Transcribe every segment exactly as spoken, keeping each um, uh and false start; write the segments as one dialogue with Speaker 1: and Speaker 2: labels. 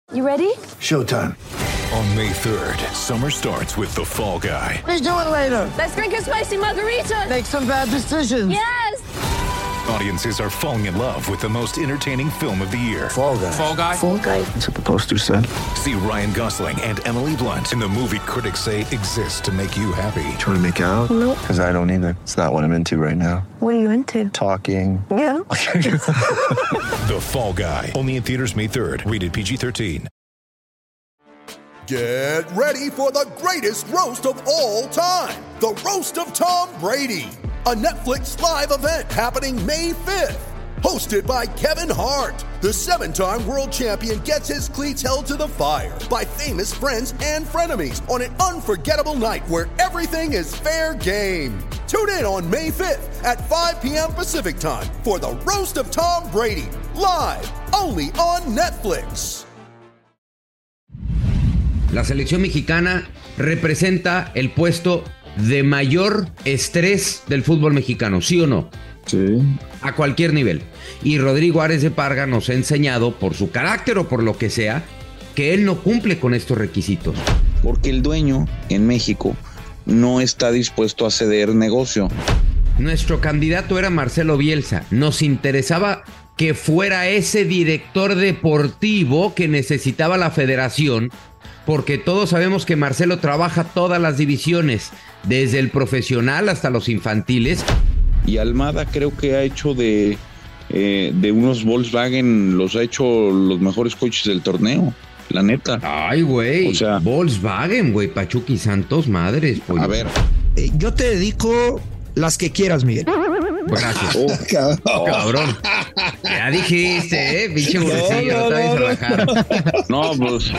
Speaker 1: You ready?
Speaker 2: Showtime.
Speaker 3: On May third, summer starts with The Fall Guy.
Speaker 4: Let's do it later.
Speaker 1: Let's drink a spicy margarita.
Speaker 4: Make some bad decisions.
Speaker 1: Yes!
Speaker 3: Audiences are falling in love with the most entertaining film of the year.
Speaker 2: Fall Guy.
Speaker 3: Fall Guy?
Speaker 1: Fall Guy.
Speaker 2: That's what the poster said.
Speaker 3: See Ryan Gosling and Emily Blunt in the movie critics say exists to make you happy.
Speaker 2: Trying to make it out?
Speaker 1: Nope.
Speaker 2: Because I don't either. It's not what I'm into right now.
Speaker 1: What are you into?
Speaker 2: Talking.
Speaker 1: Yeah.
Speaker 3: The Fall Guy. Only in theaters May third. Rated P G thirteen.
Speaker 5: Get ready for the greatest roast of all time. The Roast of Tom Brady. A Netflix live event happening May fifth. Hosted by Kevin Hart. The seven-time world champion gets his cleats held to the fire by famous friends and frenemies on an unforgettable night where everything is fair game. Tune in on May fifth at five p.m. Pacific time for the Roast of Tom Brady. Live only on Netflix.
Speaker 6: La selección mexicana representa el puesto de mayor estrés del fútbol mexicano, ¿sí o no?
Speaker 7: Sí.
Speaker 6: A cualquier nivel. Y Rodrigo Ares de Parga nos ha enseñado, por su carácter o por lo que sea, que él no cumple con estos requisitos.
Speaker 8: Porque el dueño en México no está dispuesto a ceder negocio.
Speaker 6: Nuestro candidato era Marcelo Bielsa. Nos interesaba que fuera ese director deportivo que necesitaba la federación, porque todos sabemos que Marcelo trabaja todas las divisiones, desde el profesional hasta los infantiles.
Speaker 8: Y Almada creo que ha hecho de, eh, de unos Volkswagen, los ha hecho los mejores coches del torneo, la neta.
Speaker 6: Ay, güey,
Speaker 8: o sea,
Speaker 6: Volkswagen, güey, Pachuca y Santos, madres. Pollo.
Speaker 8: A ver.
Speaker 9: Eh, yo te dedico las que quieras, Miguel.
Speaker 6: Gracias.
Speaker 8: Oh,
Speaker 9: cabrón.
Speaker 6: Oh, cabrón. Ya dijiste, eh, pinche burrecillo, no, no, no te vayas a rajar.
Speaker 8: No, pues...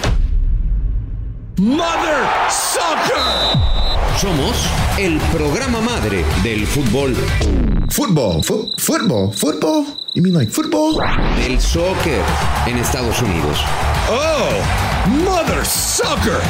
Speaker 9: Mother Soccer.
Speaker 6: Somos el programa madre del fútbol.
Speaker 2: Football. Fo- football. Football? You mean like football?
Speaker 6: Del soccer en Estados Unidos.
Speaker 9: Oh, Mother Soccer.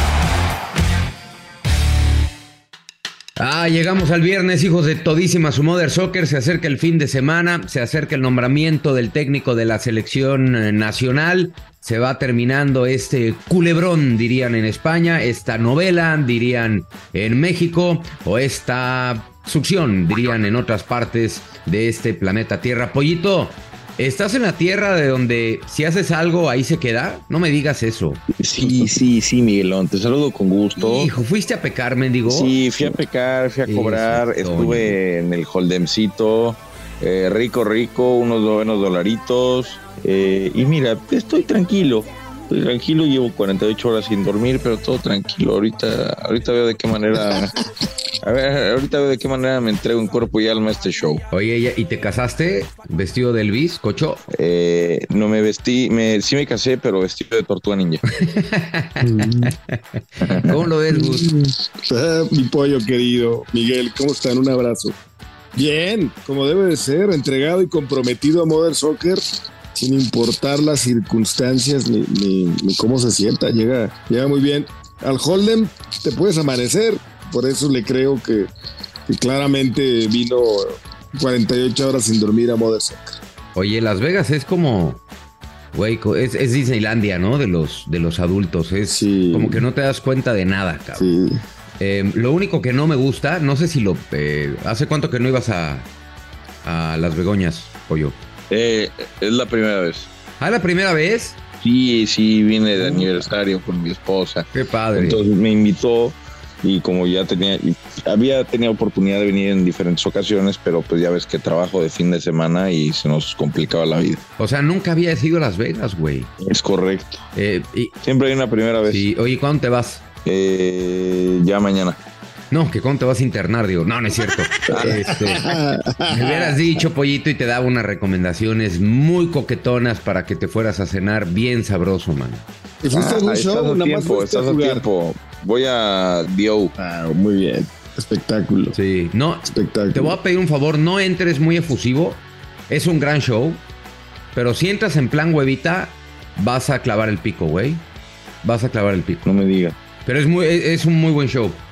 Speaker 6: Ah, llegamos al viernes, hijos de todísima su Mother Soccer. Se acerca el fin de semana, se acerca el nombramiento del técnico de la selección nacional. Se va terminando este culebrón, dirían en España, esta novela, dirían en México, o esta succión, dirían en otras partes de este planeta Tierra. Pollito, ¿estás en la tierra de donde si haces algo ahí se queda? No me digas eso.
Speaker 8: Sí, sí, sí, Miguelón, te saludo con gusto.
Speaker 6: Hijo, ¿fuiste a pecar, mendigo?
Speaker 8: Sí, fui a pecar, fui a cobrar,
Speaker 6: sí,
Speaker 8: estuve en el Holdemcito, eh, rico, rico, unos buenos dolaritos. Eh, y mira, estoy tranquilo, estoy tranquilo, llevo cuarenta y ocho horas sin dormir, pero todo tranquilo. Ahorita, ahorita veo de qué manera, a ver, ahorita veo de qué manera me entrego en cuerpo y alma a este show.
Speaker 6: Oye, ¿y te casaste vestido de Elvis, cocho?
Speaker 8: Eh, no me vestí, me, sí me casé, pero vestido de Tortuga Ninja.
Speaker 6: ¿Cómo lo ves, Gus?
Speaker 7: Ah, mi pollo querido, Miguel, ¿cómo están? Un abrazo. Bien, como debe de ser, entregado y comprometido a Mother Soccer, sin importar las circunstancias ni, ni, ni cómo se sienta. Llega, llega muy bien. Al Hold'em te puedes amanecer, por eso le creo que, que claramente vino cuarenta y ocho horas sin dormir a Mother Soccer.
Speaker 6: Oye, Las Vegas es como, güey, es, es Disneylandia, ¿no? De los, de los adultos. Es
Speaker 7: sí.
Speaker 6: Como que no te das cuenta de nada, cabrón.
Speaker 7: Sí.
Speaker 6: Eh, lo único que no me gusta, no sé si lo... Eh, ¿hace cuánto que no ibas a, a Las Begoñas, pollo?
Speaker 8: Eh, es la primera vez.
Speaker 6: ¿Ah, la primera vez?
Speaker 8: Sí, sí, vine de aniversario con mi esposa.
Speaker 6: Qué padre.
Speaker 8: Entonces me invitó y como ya tenía, había tenido oportunidad de venir en diferentes ocasiones, pero pues ya ves que trabajo de fin de semana y se nos complicaba la vida.
Speaker 6: O sea, nunca habías ido a Las Vegas, güey.
Speaker 8: Es correcto.
Speaker 6: Eh, y,
Speaker 8: Siempre hay una primera vez.
Speaker 6: Sí. Oye, ¿cuándo te vas?
Speaker 8: Eh, ya mañana.
Speaker 6: No, que cuándo te vas a internar, digo. No, no es cierto. este, me hubieras dicho, pollito, y te daba unas recomendaciones muy coquetonas para que te fueras a cenar bien sabroso, man.
Speaker 7: ¿Y fuiste
Speaker 8: ah,
Speaker 7: a algún
Speaker 8: estás
Speaker 7: show?
Speaker 8: a
Speaker 7: Nada
Speaker 8: tiempo,
Speaker 7: más
Speaker 8: estás a, a tiempo. Voy a Dio.
Speaker 7: Ah, muy bien. Espectáculo.
Speaker 6: Sí, no.
Speaker 7: Espectáculo.
Speaker 6: Te voy a pedir un favor, no entres muy efusivo. Es un gran show. Pero si entras en plan huevita, vas a clavar el pico, güey. Vas a clavar el pico.
Speaker 8: No me digas.
Speaker 6: Pero es muy, es un muy buen show.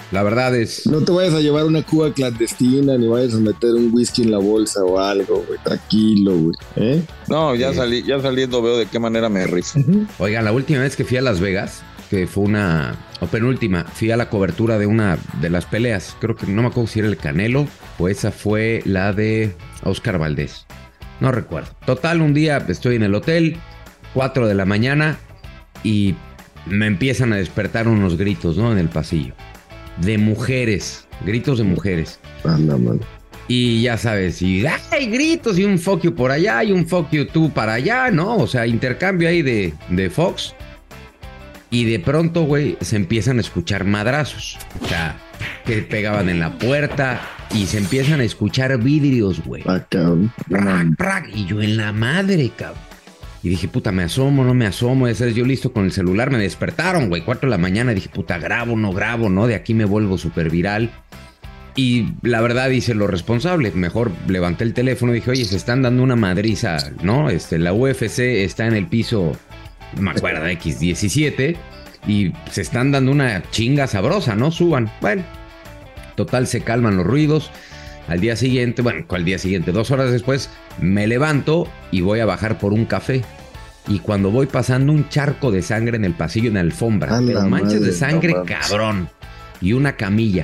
Speaker 6: La verdad es...
Speaker 7: No te vayas a llevar una cuba clandestina, ni vayas a meter un whisky en la bolsa o algo, güey. Tranquilo, güey. ¿Eh?
Speaker 8: No, ya, sí. salí, ya saliendo veo de qué manera me rifo. Uh-huh.
Speaker 6: Oigan, la última vez que fui a Las Vegas, que fue una... o penúltima, fui a la cobertura de una de las peleas. Creo que no me acuerdo si era el Canelo o esa fue la de Oscar Valdés. No recuerdo. Total, un día estoy en el hotel, cuatro de la mañana, y me empiezan a despertar unos gritos, ¿no? En el pasillo. De mujeres, gritos de mujeres.
Speaker 7: Anda, man.
Speaker 6: Y ya sabes, y hay gritos y un fuck you por allá y un fuck you tú para allá, ¿no? O sea, intercambio ahí de, de Fox. Y de pronto, güey, se empiezan a escuchar madrazos. O sea, que pegaban en la puerta y se empiezan a escuchar vidrios, güey.
Speaker 7: Ah, cabrón.
Speaker 6: Prac, prac. Y yo en la madre, cabrón. Y dije, puta, me asomo, no me asomo. Ese es yo listo con el celular. Me despertaron, güey, cuatro de la mañana. Dije, puta, grabo, no grabo, ¿no? De aquí me vuelvo súper viral. Y la verdad hice lo responsable. Mejor levanté el teléfono y dije, oye, se están dando una madriza, ¿no? Este, la U F C está en el piso, no me acuerdo, equis diecisiete. Y se están dando una chinga sabrosa, ¿no? Suban. Bueno, total, se calman los ruidos. Al día siguiente, bueno, al día siguiente, dos horas después, me levanto y voy a bajar por un café. Y cuando voy pasando un charco de sangre en el pasillo, en la alfombra,
Speaker 7: a
Speaker 6: pero
Speaker 7: la
Speaker 6: manchas
Speaker 7: madre,
Speaker 6: de sangre,
Speaker 7: no,
Speaker 6: cabrón. Y una camilla.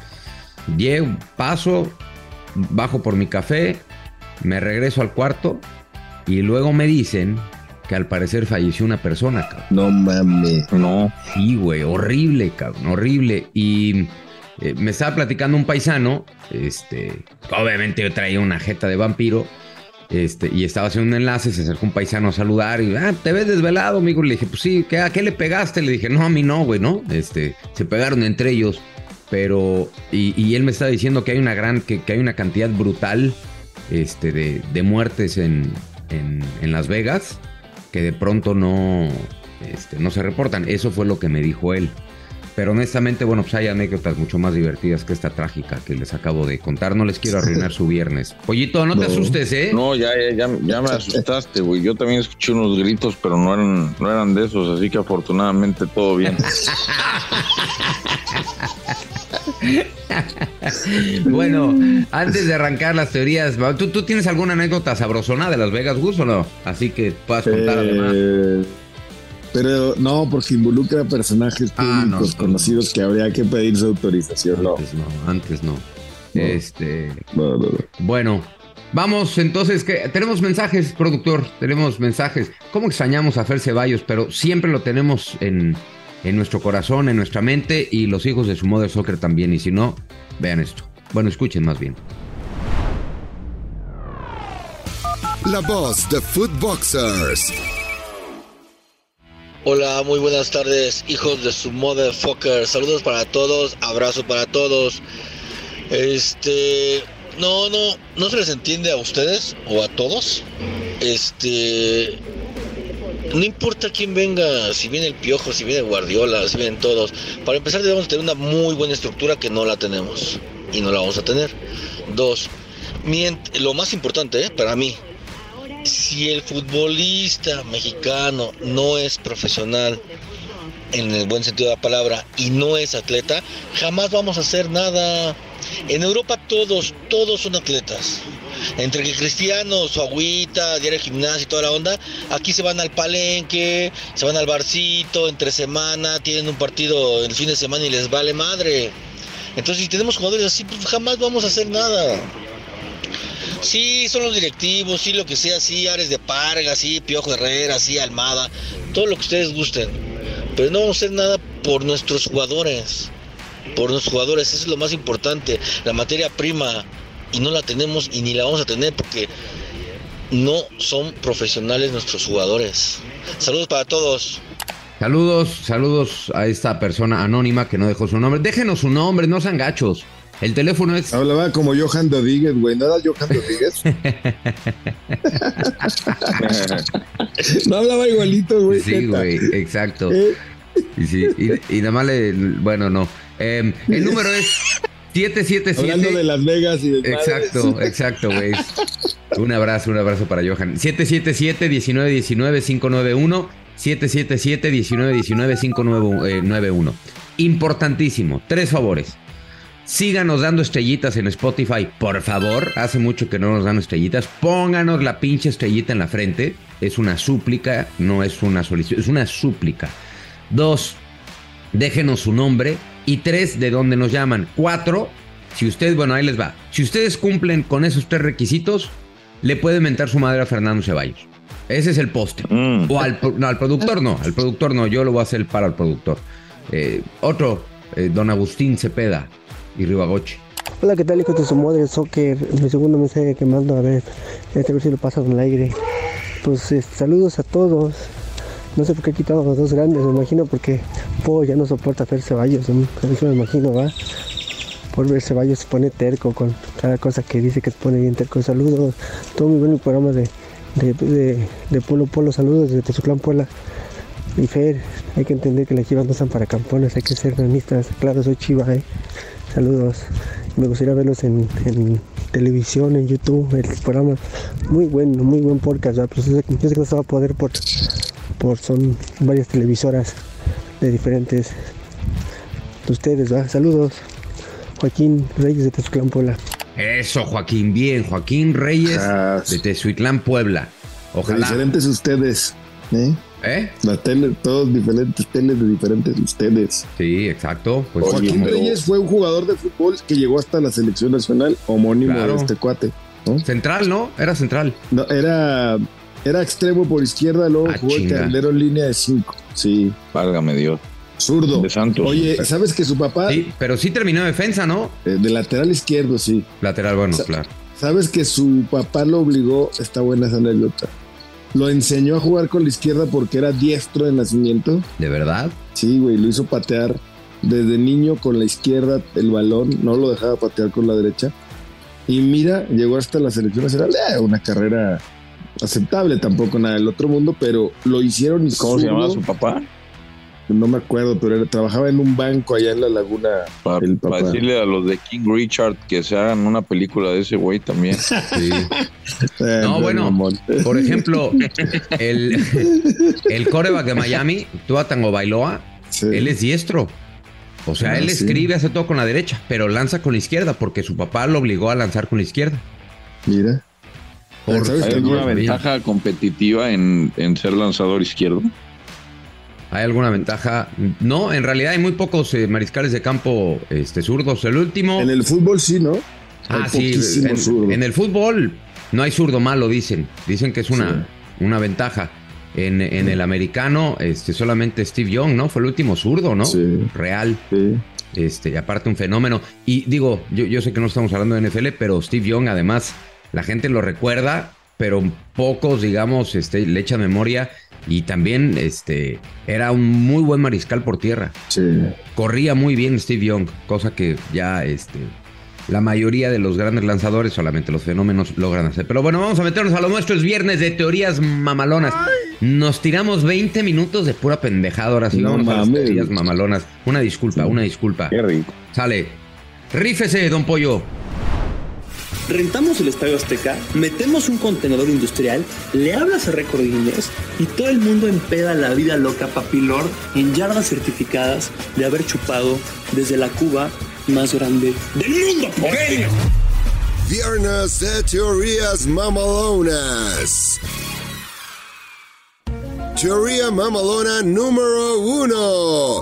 Speaker 6: Llego, paso, bajo por mi café, me regreso al cuarto y luego me dicen que al parecer falleció una persona, cabrón.
Speaker 7: No mames.
Speaker 6: No. Sí, güey, horrible, cabrón, horrible. Y... Eh, me estaba platicando un paisano, este, obviamente yo traía una jeta de vampiro, este, y estaba haciendo un enlace, se acercó un paisano a saludar y, ah, ¿te ves desvelado, amigo? Le dije, pues sí, ¿qué, ¿a qué le pegaste? Le dije, no, a mí no, güey, ¿no? Este, se pegaron entre ellos, pero, y, y él me estaba diciendo que hay una gran, que, que hay una cantidad brutal, este, de, de muertes en, en, en Las Vegas, que de pronto no, este, no se reportan. Eso fue lo que me dijo él. Pero honestamente, bueno, pues hay anécdotas mucho más divertidas que esta trágica que les acabo de contar. No les quiero arruinar su viernes. Pollito, no, no te asustes, ¿eh?
Speaker 8: No, ya, ya, ya, ya me asustaste, güey. Yo también escuché unos gritos, pero no eran, no eran de esos, así que afortunadamente todo bien.
Speaker 6: Bueno, antes de arrancar las teorías, ¿tú, ¿tú tienes alguna anécdota sabrosona de Las Vegas, Gus, o no? Así que puedas contar eh... además.
Speaker 7: Pero no, porque involucra personajes públicos ah, no, conocidos que habría que pedir su autorización.
Speaker 6: Antes no, no antes no. no. Este.
Speaker 7: No, no, no.
Speaker 6: Bueno, vamos entonces, que tenemos mensajes, productor, tenemos mensajes. ¿Cómo extrañamos a Fer Ceballos? Pero siempre lo tenemos en, en nuestro corazón, en nuestra mente, y los hijos de su Mother Soccer también. Y si no, vean esto. Bueno, escuchen más bien.
Speaker 2: La voz de Footboxers.
Speaker 10: Hola, muy buenas tardes, hijos de su motherfucker. Saludos para todos, abrazo para todos. Este, no, no, no se les entiende a ustedes o a todos. Este, no importa quién venga, si viene el Piojo, si viene Guardiola, si vienen todos. Para empezar debemos tener una muy buena estructura que no la tenemos y no la vamos a tener. Dos, mient- lo más importante, ¿eh? Para mí. Si el futbolista mexicano no es profesional en el buen sentido de la palabra y no es atleta, jamás vamos a hacer nada. En Europa todos, todos son atletas. Entre que Cristiano, su agüita, diario gimnasio y toda la onda, aquí se van al palenque, se van al barcito, entre semana, tienen un partido el fin de semana y les vale madre. Entonces si tenemos jugadores así, pues jamás vamos a hacer nada. Sí, son los directivos, sí, lo que sea, sí, Ares de Parga, sí, Piojo Herrera, sí, Almada, todo lo que ustedes gusten. Pero no vamos a hacer nada por nuestros jugadores, por nuestros jugadores, eso es lo más importante, la materia prima, y no la tenemos y ni la vamos a tener porque no son profesionales nuestros jugadores. Saludos para todos.
Speaker 6: Saludos, saludos a esta persona anónima que no dejó su nombre. Déjenos su nombre, no sean gachos. El teléfono es...
Speaker 7: Hablaba como Johan Rodríguez, güey. ¿No era Johan Rodríguez? No hablaba igualito, güey.
Speaker 6: Sí, güey, exacto. Y, sí, y, y nada más le... Bueno, no. Eh, el número es siete siete siete...
Speaker 7: Hablando de Las Vegas y de...
Speaker 6: Exacto, madres. Exacto, güey. Un abrazo, un abrazo para Johan. siete siete siete, diecinueve diecinueve, cinco nueve uno. siete siete siete, diecinueve diecinueve, cinco nueve uno. Importantísimo. Tres favores. Síganos dando estrellitas en Spotify, por favor. Hace mucho que no nos dan estrellitas. Pónganos la pinche estrellita en la frente. Es una súplica, no es una solicitud, es una súplica. Dos, déjenos su nombre. Y tres, de dónde nos llaman. Cuatro, si ustedes, bueno, ahí les va. Si ustedes cumplen con esos tres requisitos, le puede mentar su madre a Fernando Ceballos. Ese es el postre. Mm. O al, no, al productor no, al productor no, yo lo voy a hacer para el productor. Eh, otro, eh, don Agustín Cepeda y Rivagoche.
Speaker 11: Hola, ¿qué tal, hijo de su madre soccer? Mi segundo mensaje que mando, a ver, este a ver si lo pasa con el aire. Pues eh, saludos a todos. No sé por qué he quitado a los dos grandes, me imagino porque Po ya no soporta Fer Ceballos, ¿no? Eso me imagino, ¿va? Por ver Ceballos se pone terco con cada cosa que dice que se pone bien terco. Saludos, todo muy bueno el programa de, de, de, de Polo Polo, saludos desde Tezuclán, Puebla. Y Fer, hay que entender que las chivas no están para campones, hay que ser realistas. Claro, soy chiva, ¿eh? Saludos. Me gustaría verlos en, en televisión, en YouTube, el programa. Muy bueno, muy buen podcast, ¿verdad? Pero yo sé, yo sé que no se va a poder por... por son varias televisoras de diferentes de ustedes, ¿verdad? Saludos, Joaquín Reyes de Tezuclán, Puebla.
Speaker 6: Eso, Joaquín, bien, Joaquín Reyes ah, de Tezuclán, Puebla. Ojalá.
Speaker 7: De diferentes ustedes, ¿eh?
Speaker 6: ¿Eh?
Speaker 7: La tele, todos diferentes teles de diferentes ustedes.
Speaker 6: Sí, exacto.
Speaker 7: Pues Joaquín pero... Reyes fue un jugador de fútbol que llegó hasta la selección nacional, homónimo claro. de este cuate, ¿no?
Speaker 6: Central, ¿no? Era central.
Speaker 7: No, era... Era extremo por izquierda, luego ah, jugó el carrilero en línea de cinco. Sí.
Speaker 8: Válgame Dios.
Speaker 7: Zurdo.
Speaker 8: De Santos.
Speaker 7: Oye, ¿sabes que su papá?
Speaker 6: Sí, pero sí terminó de defensa, ¿no?
Speaker 7: Eh, de lateral izquierdo, sí.
Speaker 6: Lateral, bueno,
Speaker 7: Sa-
Speaker 6: claro.
Speaker 7: ¿Sabes que su papá lo obligó? Está buena esa anécdota. Lo enseñó a jugar con la izquierda porque era diestro de nacimiento.
Speaker 6: ¿De verdad?
Speaker 7: Sí, güey, lo hizo patear desde niño con la izquierda el balón. No lo dejaba patear con la derecha. Y mira, llegó hasta la selección nacional. Eh, una carrera... aceptable, tampoco nada del otro mundo, pero lo hicieron.
Speaker 8: ¿Cómo zurdo. Se llamaba su papá?
Speaker 7: No me acuerdo, pero era, trabajaba en un banco allá en la laguna.
Speaker 8: Para, el papá. Para decirle a los de King Richard que se hagan una película de ese güey también. Sí.
Speaker 6: No, bueno, por ejemplo, el, el quarterback de Miami, Tua Tagovailoa, sí. Él es diestro. O sea, ah, él sí. escribe, hace todo con la derecha, pero lanza con la izquierda porque su papá lo obligó a lanzar con la izquierda.
Speaker 7: Mira.
Speaker 8: Por, ¿Hay alguna ventaja competitiva en, en ser lanzador izquierdo?
Speaker 6: ¿Hay alguna ventaja? No, en realidad hay muy pocos eh, mariscales de campo este, zurdos. El último...
Speaker 7: En el fútbol sí, ¿no?
Speaker 6: Ah, sí. En, en el fútbol no hay zurdo malo, dicen. Dicen que es una, sí. una ventaja. En, en sí. el americano, este, solamente Steve Young, ¿no? Fue el último zurdo, ¿no?
Speaker 7: Sí.
Speaker 6: Real.
Speaker 7: Sí.
Speaker 6: Este, y aparte un fenómeno. Y digo, yo, yo sé que no estamos hablando de N F L, pero Steve Young además... La gente lo recuerda, pero pocos, digamos, este, le echan memoria. Y también este, era un muy buen mariscal por tierra.
Speaker 7: Sí.
Speaker 6: Corría muy bien Steve Young, cosa que ya este, la mayoría de los grandes lanzadores, solamente los fenómenos, logran hacer. Pero bueno, vamos a meternos a lo nuestro. Es viernes de teorías mamalonas. Nos tiramos veinte minutos de pura pendejada. Ahora sí, no vamos mames. a las teorías mamalonas. Una disculpa, sí. una disculpa.
Speaker 8: Qué rico.
Speaker 6: Sale. Rífese, don Pollo.
Speaker 12: Rentamos el Estadio Azteca, metemos un contenedor industrial, le hablas a Récord Guinness y todo el mundo empeda la vida loca Papi Lord en yardas certificadas de haber chupado desde la Cuba más grande del mundo, porteño.
Speaker 5: Viernes de teorías mamalonas. Teoría mamalona número uno.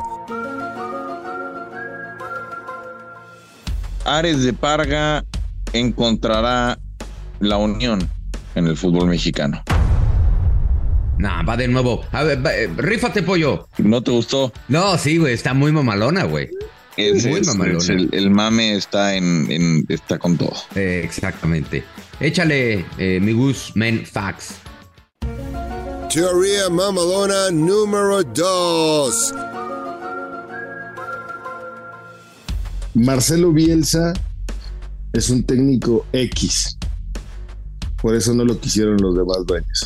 Speaker 8: Ares de Parga encontrará la unión en el fútbol mexicano.
Speaker 6: Nah, va de nuevo. A ver, va, eh, rífate, Pollo.
Speaker 8: ¿No te gustó?
Speaker 6: No, sí, güey, está muy mamalona, güey.
Speaker 8: Es, muy es, mamalona. Es el, el mame está en, en está con todo.
Speaker 6: Eh, exactamente. Échale, eh, mi Gus Men Facts.
Speaker 5: Teoría mamalona número dos.
Speaker 7: Marcelo Bielsa es un técnico X. Por eso no lo quisieron los demás dueños.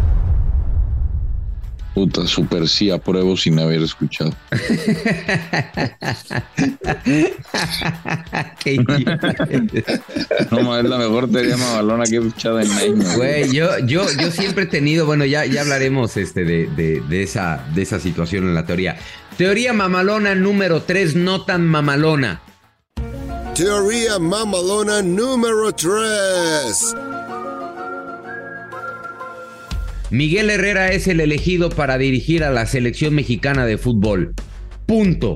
Speaker 8: Puta, super sí, apruebo sin haber escuchado. No, es la mejor teoría mamalona que he escuchado en años.
Speaker 6: Güey, yo, yo, yo siempre he tenido, bueno, ya, ya hablaremos este de, de, de, esa, de esa situación en la teoría. Teoría mamalona número tres, no tan mamalona.
Speaker 13: teoría mamalona número tres.
Speaker 6: Miguel Herrera es el elegido para dirigir a la selección mexicana de fútbol. Punto.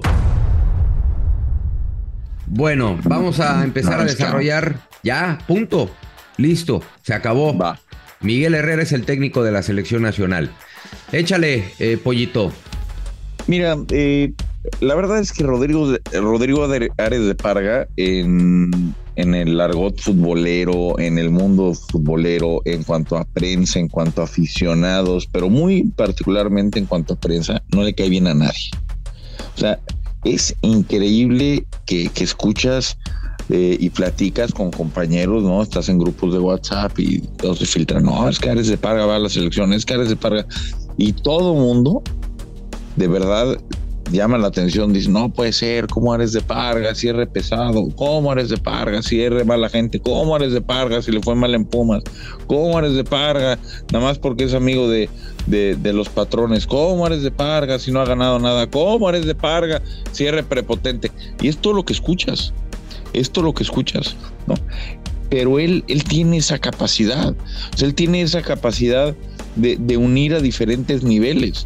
Speaker 6: Bueno, vamos a empezar a desarrollar. Ya, punto. Listo, se acabó.
Speaker 8: Va.
Speaker 6: Miguel Herrera es el técnico de la selección nacional. Échale, eh, Pollito.
Speaker 8: Mira, eh, la verdad es que Rodrigo, Rodrigo Ares de Parga, en, en el argot futbolero, en el mundo futbolero, en cuanto a prensa, en cuanto a aficionados, pero muy particularmente en cuanto a prensa, no le cae bien a nadie. O sea, es increíble que, que escuchas eh, y platicas con compañeros, ¿no? Estás en grupos de WhatsApp y todos se filtran. No, es que Ares de Parga va a la selección, es que Ares de Parga. Y todo mundo, de verdad, llama la atención. Dice, no puede ser, ¿cómo Ares de Parga? Cierre pesado. ¿Cómo Ares de Parga? Cierre mala gente. ¿Cómo Ares de Parga? Si le fue mal en Pumas. ¿Cómo Ares de Parga? Nada más porque es amigo de, de, de los patrones. ¿Cómo Ares de Parga? Si no ha ganado nada. ¿Cómo Ares de Parga? Cierre prepotente. Y es todo lo que escuchas. Es todo lo que escuchas, ¿no? Pero él, él tiene esa capacidad. O sea, él tiene esa capacidad de, de unir a diferentes niveles.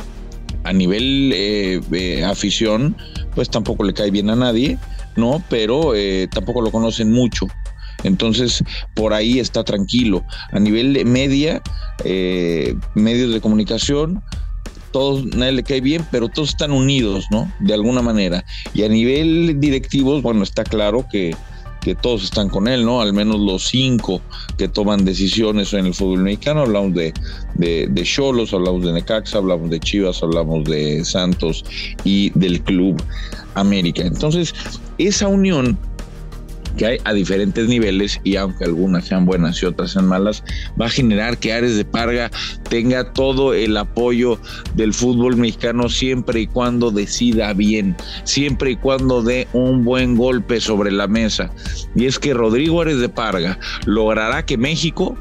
Speaker 8: A nivel eh, eh, afición, pues tampoco le cae bien a nadie, ¿no? Pero eh, tampoco lo conocen mucho. Entonces, por ahí está tranquilo. A nivel de media, eh, medios de comunicación, todos, nadie le cae bien, pero todos están unidos, ¿no? De alguna manera. Y a nivel directivos, bueno, está claro que, que todos están con él, ¿no? Al menos los cinco que toman decisiones en el fútbol mexicano. Hablamos de de de Xolos, hablamos de Necaxa, hablamos de Chivas, hablamos de Santos y del Club América. Entonces, esa unión que hay a diferentes niveles, y aunque algunas sean buenas y otras sean malas, va a generar que Ares de Parga tenga todo el apoyo del fútbol mexicano siempre y cuando decida bien, siempre y cuando dé un buen golpe sobre la mesa. Y es que Rodrigo Ares de Parga logrará que México,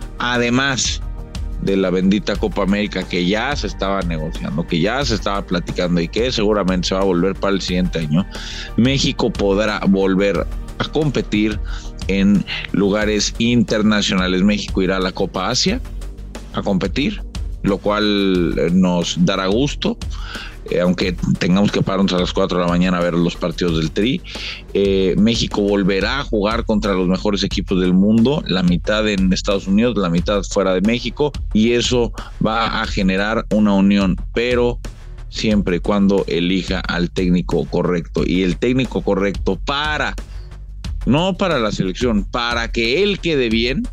Speaker 8: además de la bendita Copa América que ya se estaba negociando, que ya se estaba platicando y que seguramente se va a volver para el siguiente año, México podrá volver a competir en lugares internacionales. México irá a la Copa Asia a competir, lo cual nos dará gusto, eh, aunque tengamos que pararnos a las cuatro de la mañana a ver los partidos del Tri. Eh, México volverá a jugar contra los mejores equipos del mundo, la mitad en Estados Unidos, la mitad fuera de México, y eso va a generar una unión, pero siempre y cuando elija al técnico correcto. Y el técnico correcto para, no para la selección, para que él quede bien,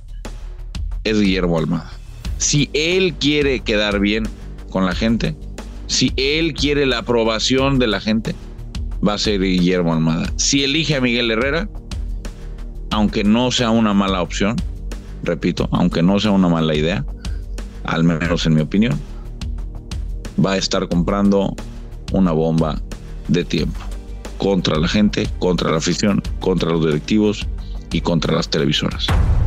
Speaker 8: es Guillermo Almada. Si él quiere quedar bien con la gente, si él quiere la aprobación de la gente, va a ser Guillermo Almada. Si elige a Miguel Herrera, aunque no sea una mala opción, repito, aunque no sea una mala idea, al menos en mi opinión, va a estar comprando una bomba de tiempo contra la gente, contra la afición, contra los directivos y contra las televisoras.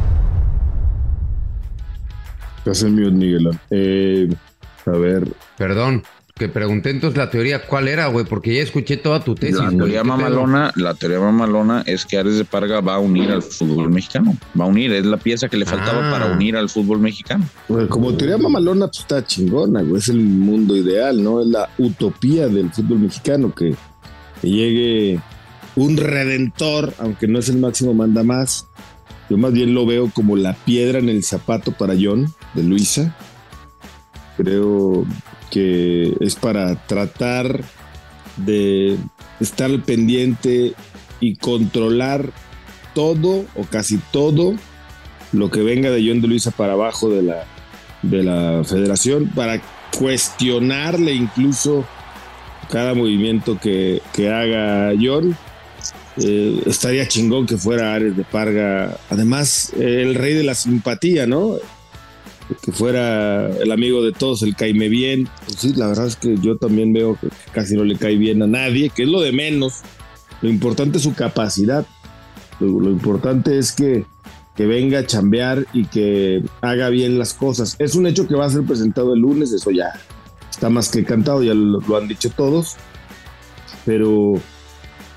Speaker 7: Estás en mute, Miguelón. Eh, a ver.
Speaker 6: Perdón, que pregunté entonces la teoría, ¿cuál era, güey? Porque ya escuché toda tu tesis.
Speaker 8: La teoría mamalona, la teoría mamalona es que Ares de Parga va a unir al fútbol mexicano. Va a unir, es la pieza que le faltaba ah. para unir al fútbol mexicano.
Speaker 7: Bueno, como teoría mamalona, pues está chingona, güey. Es el mundo ideal, ¿no? Es la utopía del fútbol mexicano, que, que llegue un redentor, aunque no es el máximo manda más. Yo más bien lo veo como la piedra en el zapato para John de Luisa. Creo que es para tratar de estar al pendiente y controlar todo o casi todo lo que venga de John de Luisa para abajo de la, de la federación, para cuestionarle incluso cada movimiento que, que haga John. Eh, estaría chingón que fuera Ares de Parga, además eh, el rey de la simpatía, ¿no? Que fuera el amigo de todos, el caime bien. Pues sí, la verdad es que yo también veo que casi no le cae bien a nadie, que es lo de menos. Lo importante es su capacidad. Lo, lo importante es que, que venga a chambear y que haga bien las cosas. Es un hecho que va a ser presentado el lunes, eso ya está más que cantado, ya lo, lo han dicho todos. Pero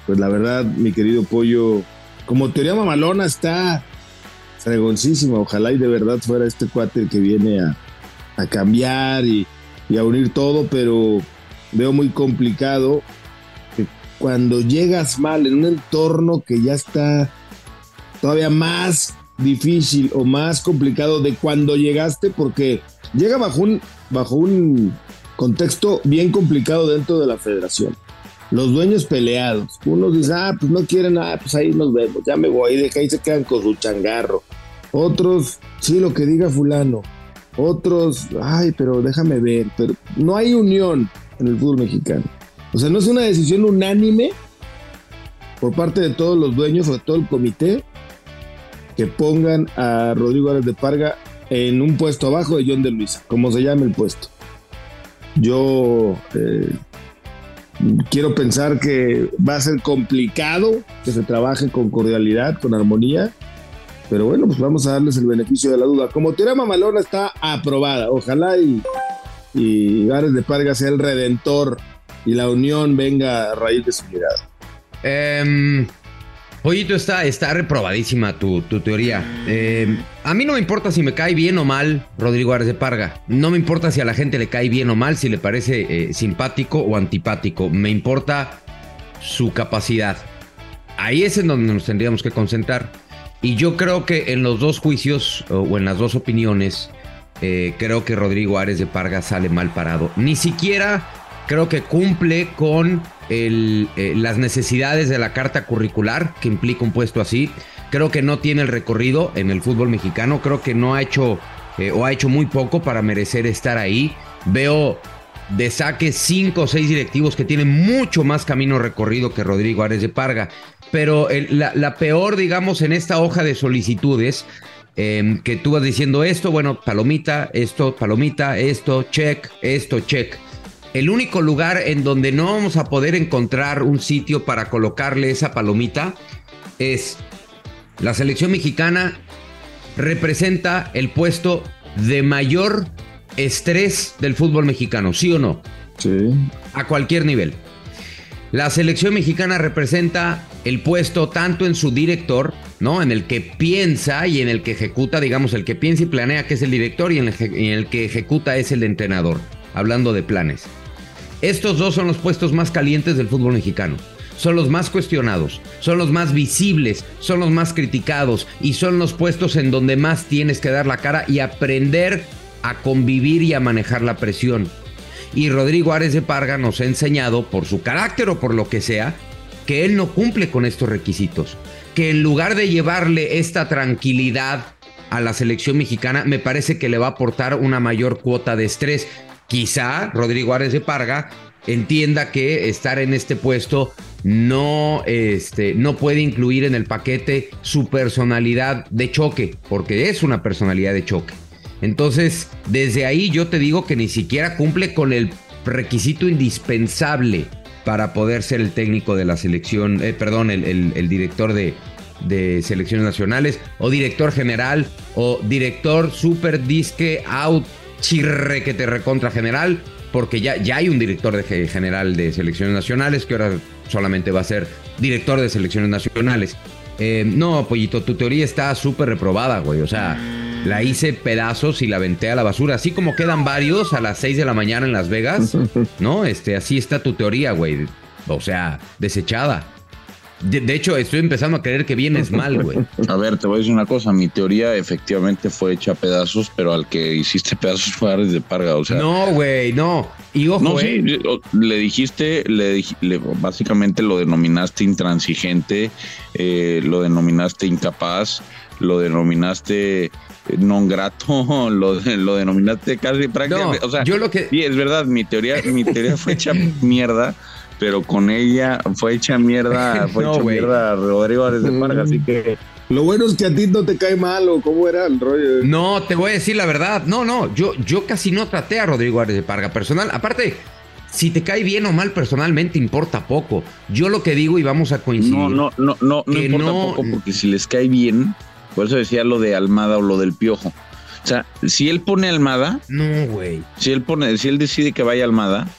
Speaker 7: pues la verdad, mi querido Pollo, como teoría mamalona está fregoncísima. Ojalá y de verdad fuera este cuate el que viene a, a cambiar y, y a unir todo, pero veo muy complicado que cuando llegas mal en un entorno que ya está todavía más difícil o más complicado de cuando llegaste, porque llega bajo un, bajo un contexto bien complicado dentro de la federación. Los dueños peleados. Unos dicen, ah, pues no quieren, ah, pues ahí nos vemos, ya me voy, de que ahí se quedan con su changarro. Otros, sí, lo que diga fulano. Otros, ay, pero déjame ver, pero no hay unión en el fútbol mexicano. O sea, no es una decisión unánime por parte de todos los dueños o de todo el comité que pongan a Rodrigo Ares de Parga en un puesto abajo de John de Luisa, como se llame el puesto. Yo eh, quiero pensar que va a ser complicado que se trabaje con cordialidad, con armonía, pero bueno, pues vamos a darles el beneficio de la duda. Como teoría mamalona está aprobada, ojalá y, y Ares de Parga sea el redentor y la unión venga a raíz de su llegada.
Speaker 6: Eh, Pollito, está, está reprobadísima tu, tu teoría. Eh, a mí no me importa si me cae bien o mal Rodrigo Ares de Parga. No me importa si a la gente le cae bien o mal, si le parece eh, simpático o antipático. Me importa su capacidad. Ahí es en donde nos tendríamos que concentrar. Y yo creo que en los dos juicios o en las dos opiniones, eh, creo que Rodrigo Ares de Parga sale mal parado. Ni siquiera creo que cumple con el, eh, las necesidades de la carta curricular que implica un puesto así. Creo que no tiene el recorrido en el fútbol mexicano. Creo que no ha hecho eh, o ha hecho muy poco para merecer estar ahí. Veo de saque cinco o seis directivos que tienen mucho más camino recorrido que Rodrigo Ares de Parga. Pero el, la, la peor, digamos, en esta hoja de solicitudes, eh, que tú vas diciendo esto, bueno, palomita, esto, palomita, esto, check, esto, check. El único lugar en donde no vamos a poder encontrar un sitio para colocarle esa palomita es la selección mexicana. Representa el puesto de mayor estrés del fútbol mexicano, ¿sí o no?
Speaker 7: Sí.
Speaker 6: A cualquier nivel. La selección mexicana representa el puesto tanto en su director, ¿no? En el que piensa y en el que ejecuta, digamos, el que piensa y planea, que es el director, y en el, en el que ejecuta es el entrenador, hablando de planes. Estos dos son los puestos más calientes del fútbol mexicano. Son los más cuestionados, son los más visibles, son los más criticados y son los puestos en donde más tienes que dar la cara y aprender a convivir y a manejar la presión. Y Rodrigo Ares de Parga nos ha enseñado, por su carácter o por lo que sea, que él no cumple con estos requisitos. Que en lugar de llevarle esta tranquilidad a la selección mexicana, me parece que le va a aportar una mayor cuota de estrés. Quizá Rodrigo Ares de Parga entienda que estar en este puesto no, este, no puede incluir en el paquete su personalidad de choque, porque es una personalidad de choque. Entonces, desde ahí yo te digo que ni siquiera cumple con el requisito indispensable para poder ser el técnico de la selección, eh, perdón, el, el, el director de, de selecciones nacionales, o director general, o director super disque out chirre que te recontra general, porque ya, ya hay un director de general de selecciones nacionales que ahora solamente va a ser director de selecciones nacionales. Eh, no, Pollito, tu teoría está súper reprobada, güey. O sea, la hice pedazos y la aventé a la basura. Así como quedan varios a las seis de la mañana en Las Vegas, ¿no? Este, así está tu teoría, güey. O sea, desechada. De, de hecho, estoy empezando a creer que vienes mal, güey.
Speaker 8: A ver, te voy a decir una cosa. Mi teoría efectivamente fue hecha a pedazos, pero al que hiciste pedazos fue Ares de Parga, o sea...
Speaker 6: No, güey, no. Y ojo,
Speaker 8: no,
Speaker 6: eh.
Speaker 8: sí, le dijiste, le, le básicamente lo denominaste intransigente, eh, lo denominaste incapaz, lo denominaste non grato, lo, lo denominaste casi prácticamente...
Speaker 6: No,
Speaker 8: o sea,
Speaker 6: yo lo que...
Speaker 8: Sí, es verdad, mi teoría, mi teoría fue hecha mierda, pero con ella fue hecha mierda, fue no, hecha wey. mierda Rodrigo Ares de Parga, así que...
Speaker 7: Lo bueno es que a ti no te cae mal, o cómo era el rollo.
Speaker 6: No, te voy a decir la verdad. No, no, yo, yo casi no traté a Rodrigo Ares de Parga personal. Aparte, si te cae bien o mal personalmente, importa poco. Yo lo que digo, y vamos a coincidir...
Speaker 8: No, no, no, no, no importa no... poco, porque si les cae bien, por eso decía lo de Almada o lo del Piojo. O sea, si él pone Almada...
Speaker 6: No, güey.
Speaker 8: Si él pone, si él decide que vaya Almada,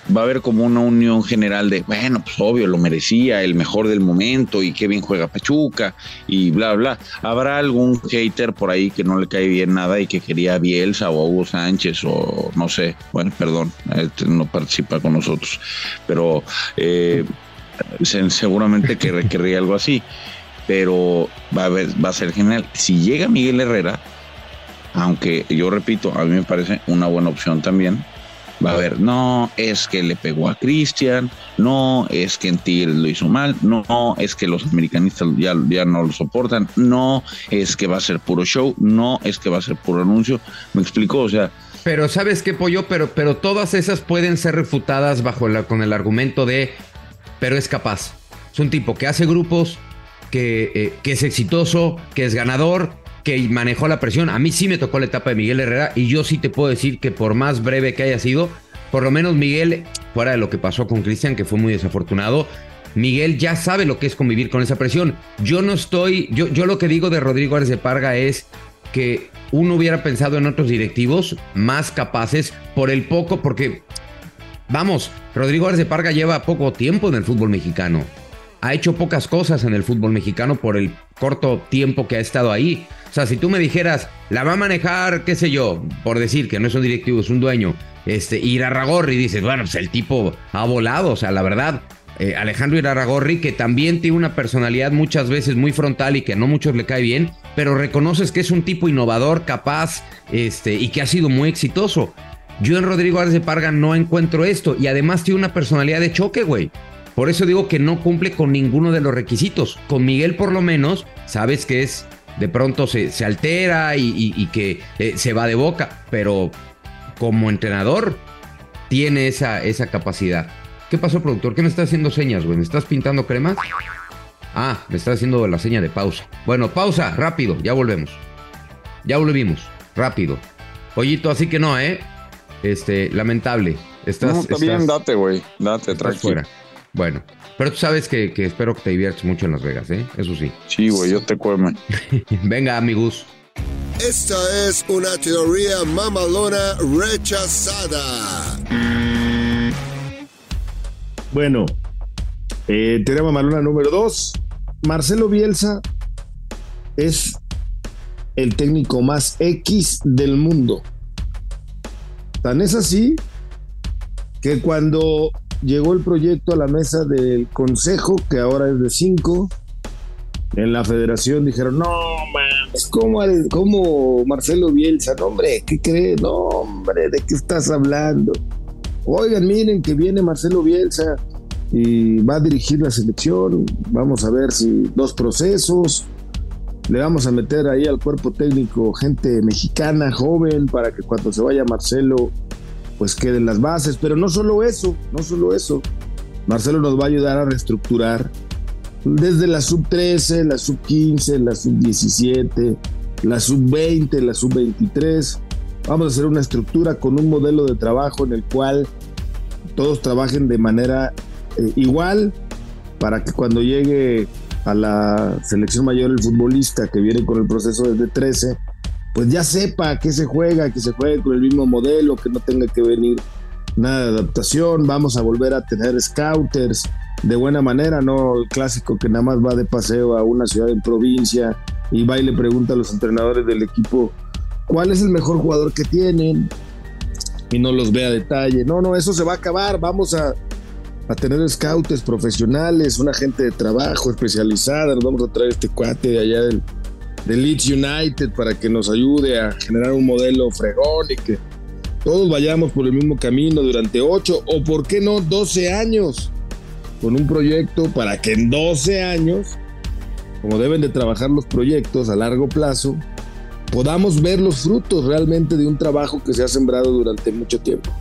Speaker 8: va a haber como una unión general de, bueno, pues obvio, lo merecía, el mejor del momento y qué bien juega Pachuca y bla, bla. Habrá algún hater por ahí que no le cae bien nada y que quería a Bielsa o a Hugo Sánchez o no sé, bueno, perdón, este no participa con nosotros, pero eh, seguramente que querría algo así, pero va a, ver, va a ser genial. Si llega Miguel Herrera, aunque yo repito, a mí me parece una buena opción también, va a haber, no, es que le pegó a Cristian, no, es que en Tigres lo hizo mal, no, es que los americanistas ya, ya no lo soportan, no, es que va a ser puro show, no, es que va a ser puro anuncio. ¿Me explico? O sea...
Speaker 6: Pero ¿sabes qué, Pollo? Pero, pero todas esas pueden ser refutadas bajo la, con el argumento de, pero es capaz. Es un tipo que hace grupos, que, eh, que es exitoso, que es ganador, que manejó la presión. A mí sí me tocó la etapa de Miguel Herrera y yo sí te puedo decir que por más breve que haya sido, por lo menos Miguel, fuera de lo que pasó con Cristian, que fue muy desafortunado, Miguel ya sabe lo que es convivir con esa presión. Yo no estoy, yo, yo lo que digo de Rodrigo Ares de Parga es que uno hubiera pensado en otros directivos más capaces por el poco, porque vamos, Rodrigo Ares de Parga lleva poco tiempo en el fútbol mexicano. Ha hecho pocas cosas en el fútbol mexicano por el corto tiempo que ha estado ahí. O sea, si tú me dijeras, la va a manejar, qué sé yo, por decir que no es un directivo, es un dueño, este, Irarragorri, dices, bueno, pues el tipo ha volado. O sea, la verdad, eh, Alejandro Irarragorri, que también tiene una personalidad muchas veces muy frontal y que a no muchos le cae bien, pero reconoces que es un tipo innovador, capaz, este, y que ha sido muy exitoso. Yo en Rodrigo Ares de Parga no encuentro esto, y además tiene una personalidad de choque, güey. Por eso digo que no cumple con ninguno de los requisitos. Con Miguel, por lo menos, sabes que es, de pronto se, se altera y, y, y que eh, se va de boca, pero como entrenador tiene esa, esa capacidad. ¿Qué pasó, productor? ¿Qué me estás haciendo señas, güey? ¿Me estás pintando crema? Ah, me estás haciendo la seña de pausa. Bueno, pausa, rápido, ya volvemos. Ya volvimos, rápido. Pollito, así que no, ¿eh? Este, lamentable. Estás,
Speaker 8: no, está
Speaker 6: estás,
Speaker 8: bien, date, güey. Date, tranquilo.
Speaker 6: Bueno, pero tú sabes que, que espero que te diviertas mucho en Las Vegas, ¿eh? Eso sí.
Speaker 8: Sí, güey, yo te cueme.
Speaker 6: Venga, amigos.
Speaker 13: Esta es una teoría mamalona rechazada.
Speaker 7: Bueno, eh, teoría mamalona número dos. Marcelo Bielsa es el técnico más X del mundo. Tan es así que cuando llegó el proyecto a la mesa del consejo, que ahora es de cinco, en la federación dijeron, no, mames, ¿cómo, ¿cómo Marcelo Bielsa? No, hombre, ¿qué crees? No, hombre, ¿de qué estás hablando? Oigan, miren que viene Marcelo Bielsa y va a dirigir la selección, vamos a ver si dos procesos, le vamos a meter ahí al cuerpo técnico gente mexicana, joven, para que cuando se vaya Marcelo pues queden las bases, pero no solo eso, no solo eso. Marcelo nos va a ayudar a reestructurar desde la sub trece, la sub quince, la sub diecisiete, la sub veinte, la sub veintitrés. Vamos a hacer una estructura con un modelo de trabajo en el cual todos trabajen de manera eh, igual, para que cuando llegue a la selección mayor el futbolista que viene con el proceso desde trece, pues ya sepa que se juega, que se juegue con el mismo modelo, que no tenga que venir nada de adaptación. Vamos a volver a tener scouters de buena manera, no el clásico que nada más va de paseo a una ciudad en provincia y va y le pregunta a los entrenadores del equipo cuál es el mejor jugador que tienen y no los ve a detalle. No, no, eso se va a acabar. Vamos a, a tener scouters profesionales, una gente de trabajo especializada. Nos vamos a traer este cuate de allá del de Leeds United para que nos ayude a generar un modelo fregón y que todos vayamos por el mismo camino durante ocho o por qué no doce años, con un proyecto para que en doce años, como deben de trabajar los proyectos a largo plazo, podamos ver los frutos realmente de un trabajo que se ha sembrado durante mucho tiempo.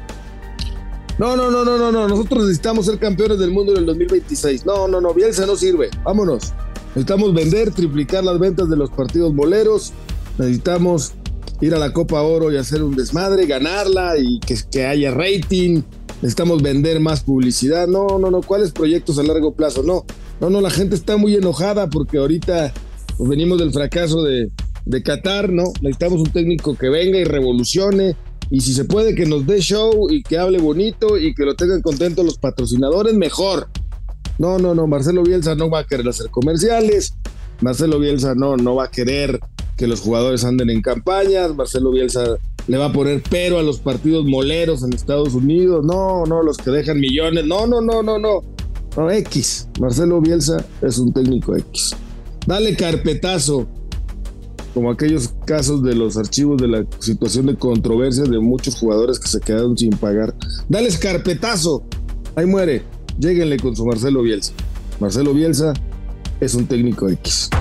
Speaker 7: No, no, no, no, no, no, nosotros necesitamos ser campeones del mundo en el dos mil veintiséis. No, no, no, Bielsa no sirve, vámonos. Necesitamos vender, triplicar las ventas de los partidos boleros. Necesitamos ir a la Copa Oro y hacer un desmadre, ganarla y que, que haya rating. Necesitamos vender más publicidad. No, no, no. ¿Cuáles proyectos a largo plazo? No, no, no. La gente está muy enojada porque ahorita pues, venimos del fracaso de, de Qatar, ¿no? Necesitamos un técnico que venga y revolucione, Y si se puede que nos dé show y que hable bonito y que lo tengan contento los patrocinadores, mejor. No, no, no, Marcelo Bielsa no va a querer hacer comerciales, Marcelo Bielsa no, no va a querer que los jugadores anden en campañas, Marcelo Bielsa le va a poner pero a los partidos moleros en Estados Unidos, no, no, los que dejan millones, no, no, no, no, no, no, X, Marcelo Bielsa es un técnico X. Dale carpetazo, como aquellos casos de los archivos de la situación de controversia de muchos jugadores que se quedaron sin pagar. Dale carpetazo, ahí muere, lléguenle con su Marcelo Bielsa. Marcelo Bielsa es un técnico X.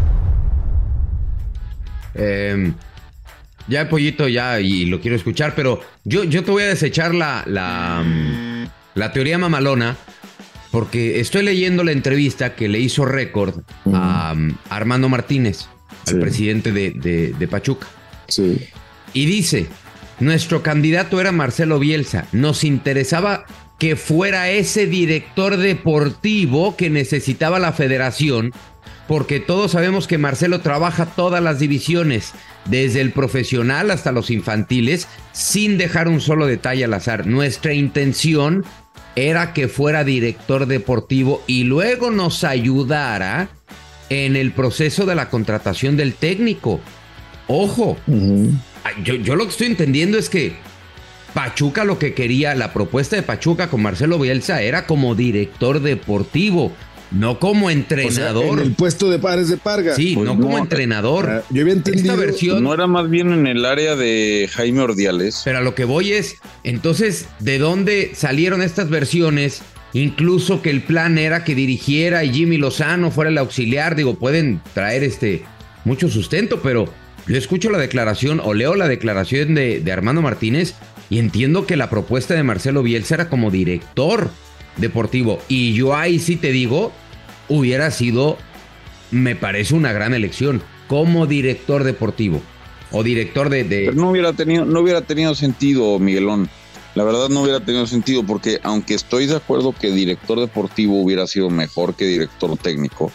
Speaker 6: Eh, ya el pollito ya y lo quiero escuchar, pero yo, yo te voy a desechar la, la, la teoría mamalona, porque estoy leyendo la entrevista que le hizo Récord uh-huh. a, a Armando Martínez, sí. al presidente de, de, de Pachuca.
Speaker 7: Sí.
Speaker 6: Y dice, nuestro candidato era Marcelo Bielsa, nos interesaba que fuera ese director deportivo que necesitaba la federación, porque todos sabemos que Marcelo trabaja todas las divisiones, desde el profesional hasta los infantiles, sin dejar un solo detalle al azar. Nuestra intención era que fuera director deportivo y luego nos ayudara en el proceso de la contratación del técnico. Ojo, uh-huh. yo, yo lo que estoy entendiendo es que Pachuca lo que quería, la propuesta de Pachuca con Marcelo Bielsa era como director deportivo, no como entrenador.
Speaker 7: O sea, en el puesto de Pares de Parga.
Speaker 6: Sí, pues no, no como entrenador.
Speaker 7: Uh, yo había entendido.
Speaker 6: Esta versión,
Speaker 8: no era más bien en el área de Jaime Ordiales.
Speaker 6: Pero a lo que voy es, entonces, ¿de dónde salieron estas versiones? Incluso que el plan era que dirigiera y Jimmy Lozano fuera el auxiliar. Digo, pueden traer este mucho sustento, pero yo escucho la declaración o leo la declaración de, de Armando Martínez y entiendo que la propuesta de Marcelo Bielsa era como director deportivo. Y yo ahí sí te digo, hubiera sido, me parece una gran elección, como director deportivo o director de... de...
Speaker 8: Pero no hubiera tenido, no hubiera tenido sentido, Miguelón. La verdad no hubiera tenido sentido porque aunque estoy de acuerdo que director deportivo hubiera sido mejor que director técnico,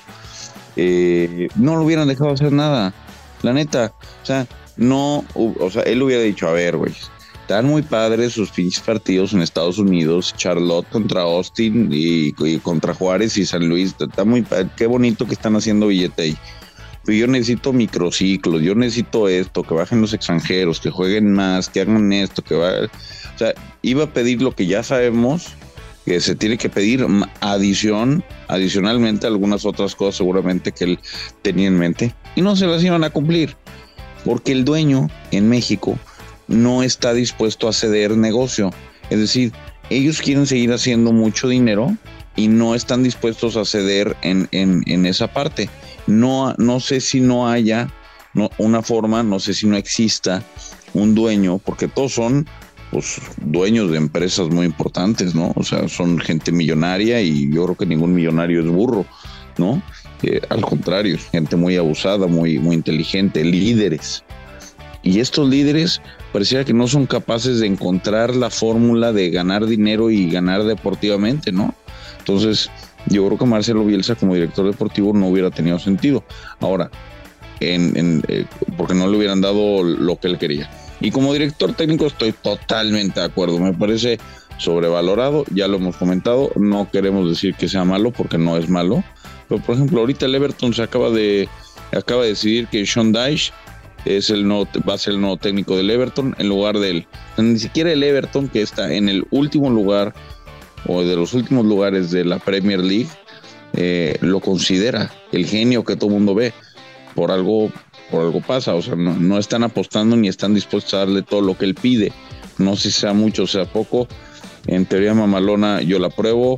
Speaker 8: eh, no lo hubieran dejado hacer nada. La neta, o sea, no, o sea, él hubiera dicho, a ver, güey, están muy padres sus pinches partidos en Estados Unidos, Charlotte contra Austin y, y contra Juárez y San Luis, está muy padre, qué bonito que están haciendo billete ahí. Pero yo necesito microciclos, yo necesito esto, que bajen los extranjeros, que jueguen más, que hagan esto, que va... O sea, iba a pedir lo que ya sabemos, que se tiene que pedir adición, adicionalmente algunas otras cosas seguramente que él tenía en mente, y no se las iban a cumplir, porque el dueño en México no está dispuesto a ceder negocio. Es decir, ellos quieren seguir haciendo mucho dinero y no están dispuestos a ceder en, en, en esa parte. No, no sé si no haya no, una forma, no sé si no exista un dueño, porque todos son pues, dueños de empresas muy importantes, ¿no? O sea, son gente millonaria y yo creo que ningún millonario es burro, ¿no? Eh, al contrario, es gente muy abusada, muy, muy inteligente, líderes. Y estos líderes pareciera que no son capaces de encontrar la fórmula de ganar dinero y ganar deportivamente, ¿no? Entonces, yo creo que Marcelo Bielsa como director deportivo no hubiera tenido sentido. Ahora, en, en, eh, porque no le hubieran dado lo que él quería. Y como director técnico estoy totalmente de acuerdo. Me parece sobrevalorado, ya lo hemos comentado. No queremos decir que sea malo porque no es malo. Pero, por ejemplo, ahorita el Everton se acaba de, acaba de decidir que Sean Dyche es el nuevo, va a ser el nuevo técnico del Everton en lugar de él. Ni siquiera el Everton, que está en el último lugar o de los últimos lugares de la Premier League, eh, lo considera el genio que todo el mundo ve. Por algo, por algo pasa, o sea, no, no están apostando ni están dispuestos a darle todo lo que él pide. No sé si sea mucho o sea poco. En teoría mamalona yo la apruebo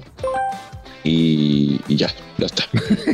Speaker 8: y, y ya, ya está.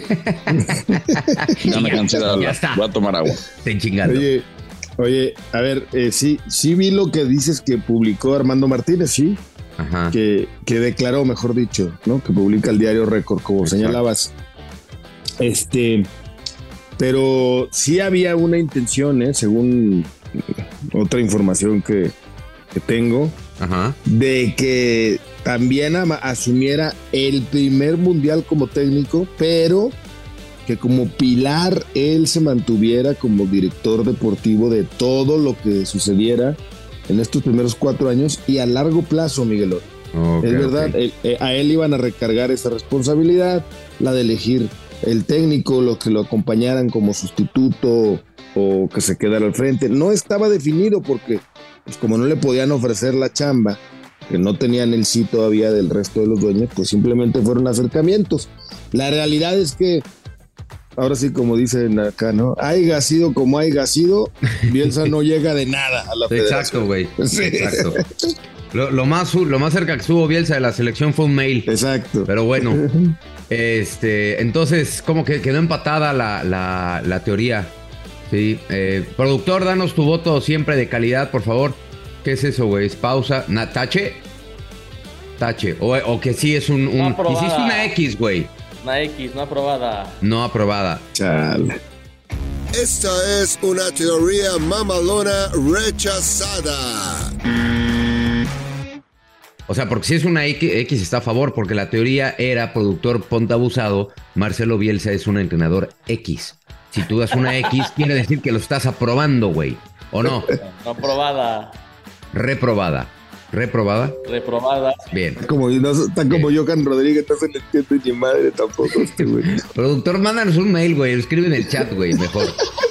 Speaker 8: Ya me cansé de hablar, voy a tomar agua.
Speaker 6: Te chingando.
Speaker 7: Oye, oye, a ver, eh, sí, sí vi lo que dices que publicó Armando Martínez, sí. Ajá. Que, que declaró, mejor dicho, ¿no? Que publica el diario Récord, como Exacto. señalabas. Este, pero sí había una intención, ¿eh? Según otra información que, que tengo, Ajá. de que también ama, asumiera el primer mundial como técnico, pero que como pilar él se mantuviera como director deportivo de todo lo que sucediera en estos primeros cuatro años y a largo plazo, Miguelón. Okay, es verdad, okay. él, eh, a él iban a recargar esa responsabilidad, la de elegir el técnico, los que lo acompañaran como sustituto o que se quedara al frente. No estaba definido porque, pues como no le podían ofrecer la chamba, que no tenían el sí todavía del resto de los dueños, pues simplemente fueron acercamientos. La realidad es que, ahora sí, como dicen acá, ¿no? Haiga sido como haiga sido, Bielsa no llega de nada a la federación.
Speaker 6: Exacto, güey. Sí. Exacto. Lo, lo, más, lo más cerca que estuvo Bielsa de la selección fue un mail.
Speaker 7: Exacto.
Speaker 6: Pero bueno, este, entonces, como que quedó empatada la, la, la teoría. Sí. Eh, productor, danos tu voto siempre de calidad, por favor. ¿Qué es eso, güey? ¿Es pausa? ¿Na, ¿Tache? Tache. O, o que sí es un... un
Speaker 14: no
Speaker 6: hiciste una X, güey.
Speaker 14: Una X, no aprobada.
Speaker 6: No aprobada.
Speaker 7: Chale.
Speaker 13: Esta es una teoría mamalona rechazada.
Speaker 6: O sea, porque si es una X, X está a favor, porque la teoría era productor ponte abusado, Marcelo Bielsa es un entrenador X. Si tú das una X, quiere decir que lo estás aprobando, güey. ¿O no?
Speaker 14: No aprobada.
Speaker 6: Reprobada. ¿Reprobada?
Speaker 14: Reprobada.
Speaker 6: Bien.
Speaker 7: Como, no, está como Johan Rodríguez, no se le entiende ni madre tampoco este güey.
Speaker 6: Productor, mándanos un mail, güey. Escribe en el chat, güey, mejor.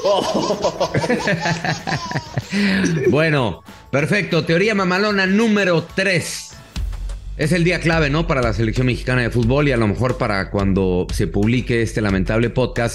Speaker 6: Bueno, perfecto. Teoría mamalona número tres. Es el día clave, ¿no? Para la selección mexicana de fútbol y a lo mejor para cuando se publique este lamentable podcast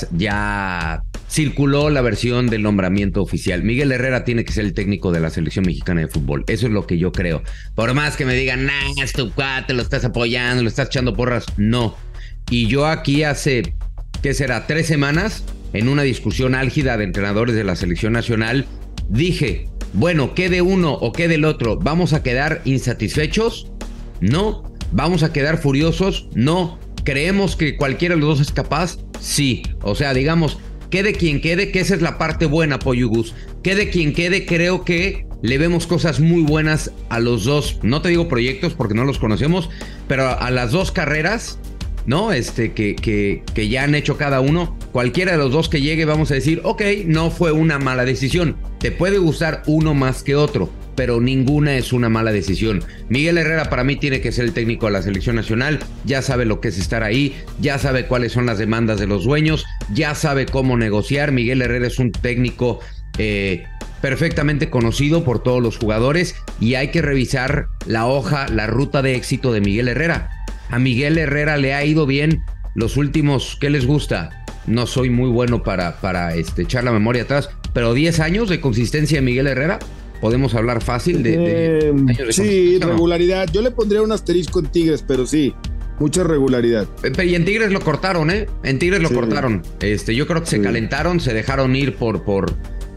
Speaker 6: ya circuló la versión del nombramiento oficial. Miguel Herrera tiene que ser el técnico de la selección mexicana de fútbol. Eso es lo que yo creo. Por más que me digan, nah, es tu cuate, lo estás apoyando, lo estás echando porras. No. Y yo aquí hace, ¿qué será? Tres semanas, en una discusión álgida de entrenadores de la selección nacional, dije, bueno, ¿qué de uno o qué del otro? ¿Vamos a quedar insatisfechos? No. ¿Vamos a quedar furiosos? No. ¿Creemos que cualquiera de los dos es capaz? Sí. O sea, digamos, quede quien quede, que esa es la parte buena, Poyugus. Quede quien quede, creo que le vemos cosas muy buenas a los dos. No te digo proyectos porque no los conocemos, pero a las dos carreras, ¿no? Este, que, que, que ya han hecho cada uno. Cualquiera de los dos que llegue, vamos a decir, ok, no fue una mala decisión. Te puede gustar uno más que otro, pero ninguna es una mala decisión. Miguel Herrera para mí tiene que ser el técnico de la selección nacional, ya sabe lo que es estar ahí, ya sabe cuáles son las demandas de los dueños, ya sabe cómo negociar. Miguel Herrera es un técnico eh, perfectamente conocido por todos los jugadores y hay que revisar la hoja, la ruta de éxito de Miguel Herrera. A Miguel Herrera le ha ido bien los últimos, ¿qué les gusta? No soy muy bueno para, para este, echar la memoria atrás, pero diez años de consistencia de Miguel Herrera. Podemos hablar fácil de... de,
Speaker 7: eh,
Speaker 6: de
Speaker 7: sí, regularidad. Yo le pondría un asterisco en Tigres, pero sí, mucha regularidad.
Speaker 6: Y en Tigres lo cortaron, ¿eh? En Tigres lo sí. cortaron. Este, yo creo que se sí. calentaron, se dejaron ir por, por,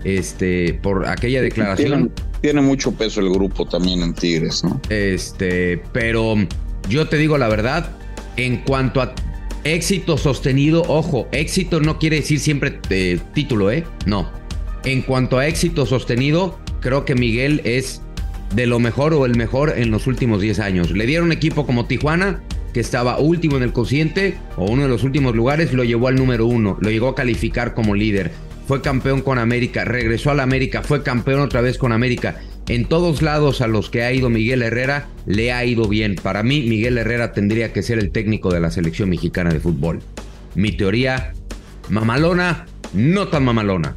Speaker 6: este, por aquella declaración.
Speaker 8: Tiene, tiene mucho peso el grupo también en Tigres, ¿no?
Speaker 6: Este, pero yo te digo la verdad, en cuanto a éxito sostenido, ojo, éxito no quiere decir siempre eh, título, ¿eh? No. En cuanto a éxito sostenido, creo que Miguel es de lo mejor o el mejor en los últimos diez años. Le dieron un equipo como Tijuana, que estaba último en el cociente, o uno de los últimos lugares, lo llevó al número uno, lo llegó a calificar como líder. Fue campeón con América, regresó a la América, fue campeón otra vez con América. En todos lados a los que ha ido Miguel Herrera, le ha ido bien. Para mí, Miguel Herrera tendría que ser el técnico de la selección mexicana de fútbol. Mi teoría, mamalona, no tan mamalona.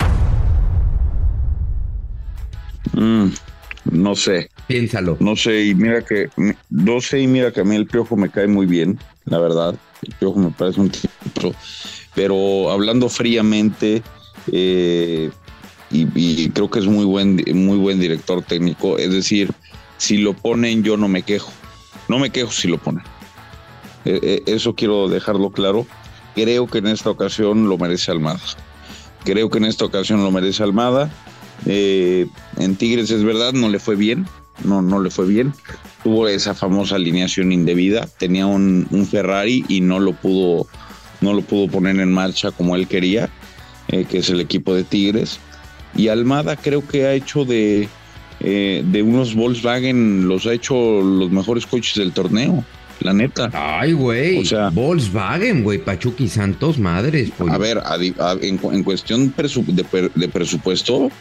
Speaker 8: Mm, no sé.
Speaker 6: Piénsalo.
Speaker 8: No sé, y mira que no sé, y mira que a mí el Piojo me cae muy bien, la verdad. El Piojo me parece un tipo, pero hablando fríamente, eh, y, y creo que es muy buen, muy buen director técnico. Es decir, si lo ponen, yo no me quejo. No me quejo si lo ponen. Eh, eh, eso quiero dejarlo claro. Creo que en esta ocasión lo merece Almada. Creo que en esta ocasión lo merece Almada. Eh, en Tigres es verdad, no le fue bien, no, no le fue bien, tuvo esa famosa alineación indebida, tenía un, un Ferrari y no lo pudo, no lo pudo poner en marcha como él quería, eh, que es el equipo de Tigres. Y Almada creo que ha hecho de, eh, de unos Volkswagen, los ha hecho los mejores coches del torneo, la neta.
Speaker 6: Ay, güey, o sea, Volkswagen, güey, Pachuca y Santos, madres. Pues.
Speaker 8: A ver, a, a, en, en cuestión presu, de, de presupuesto,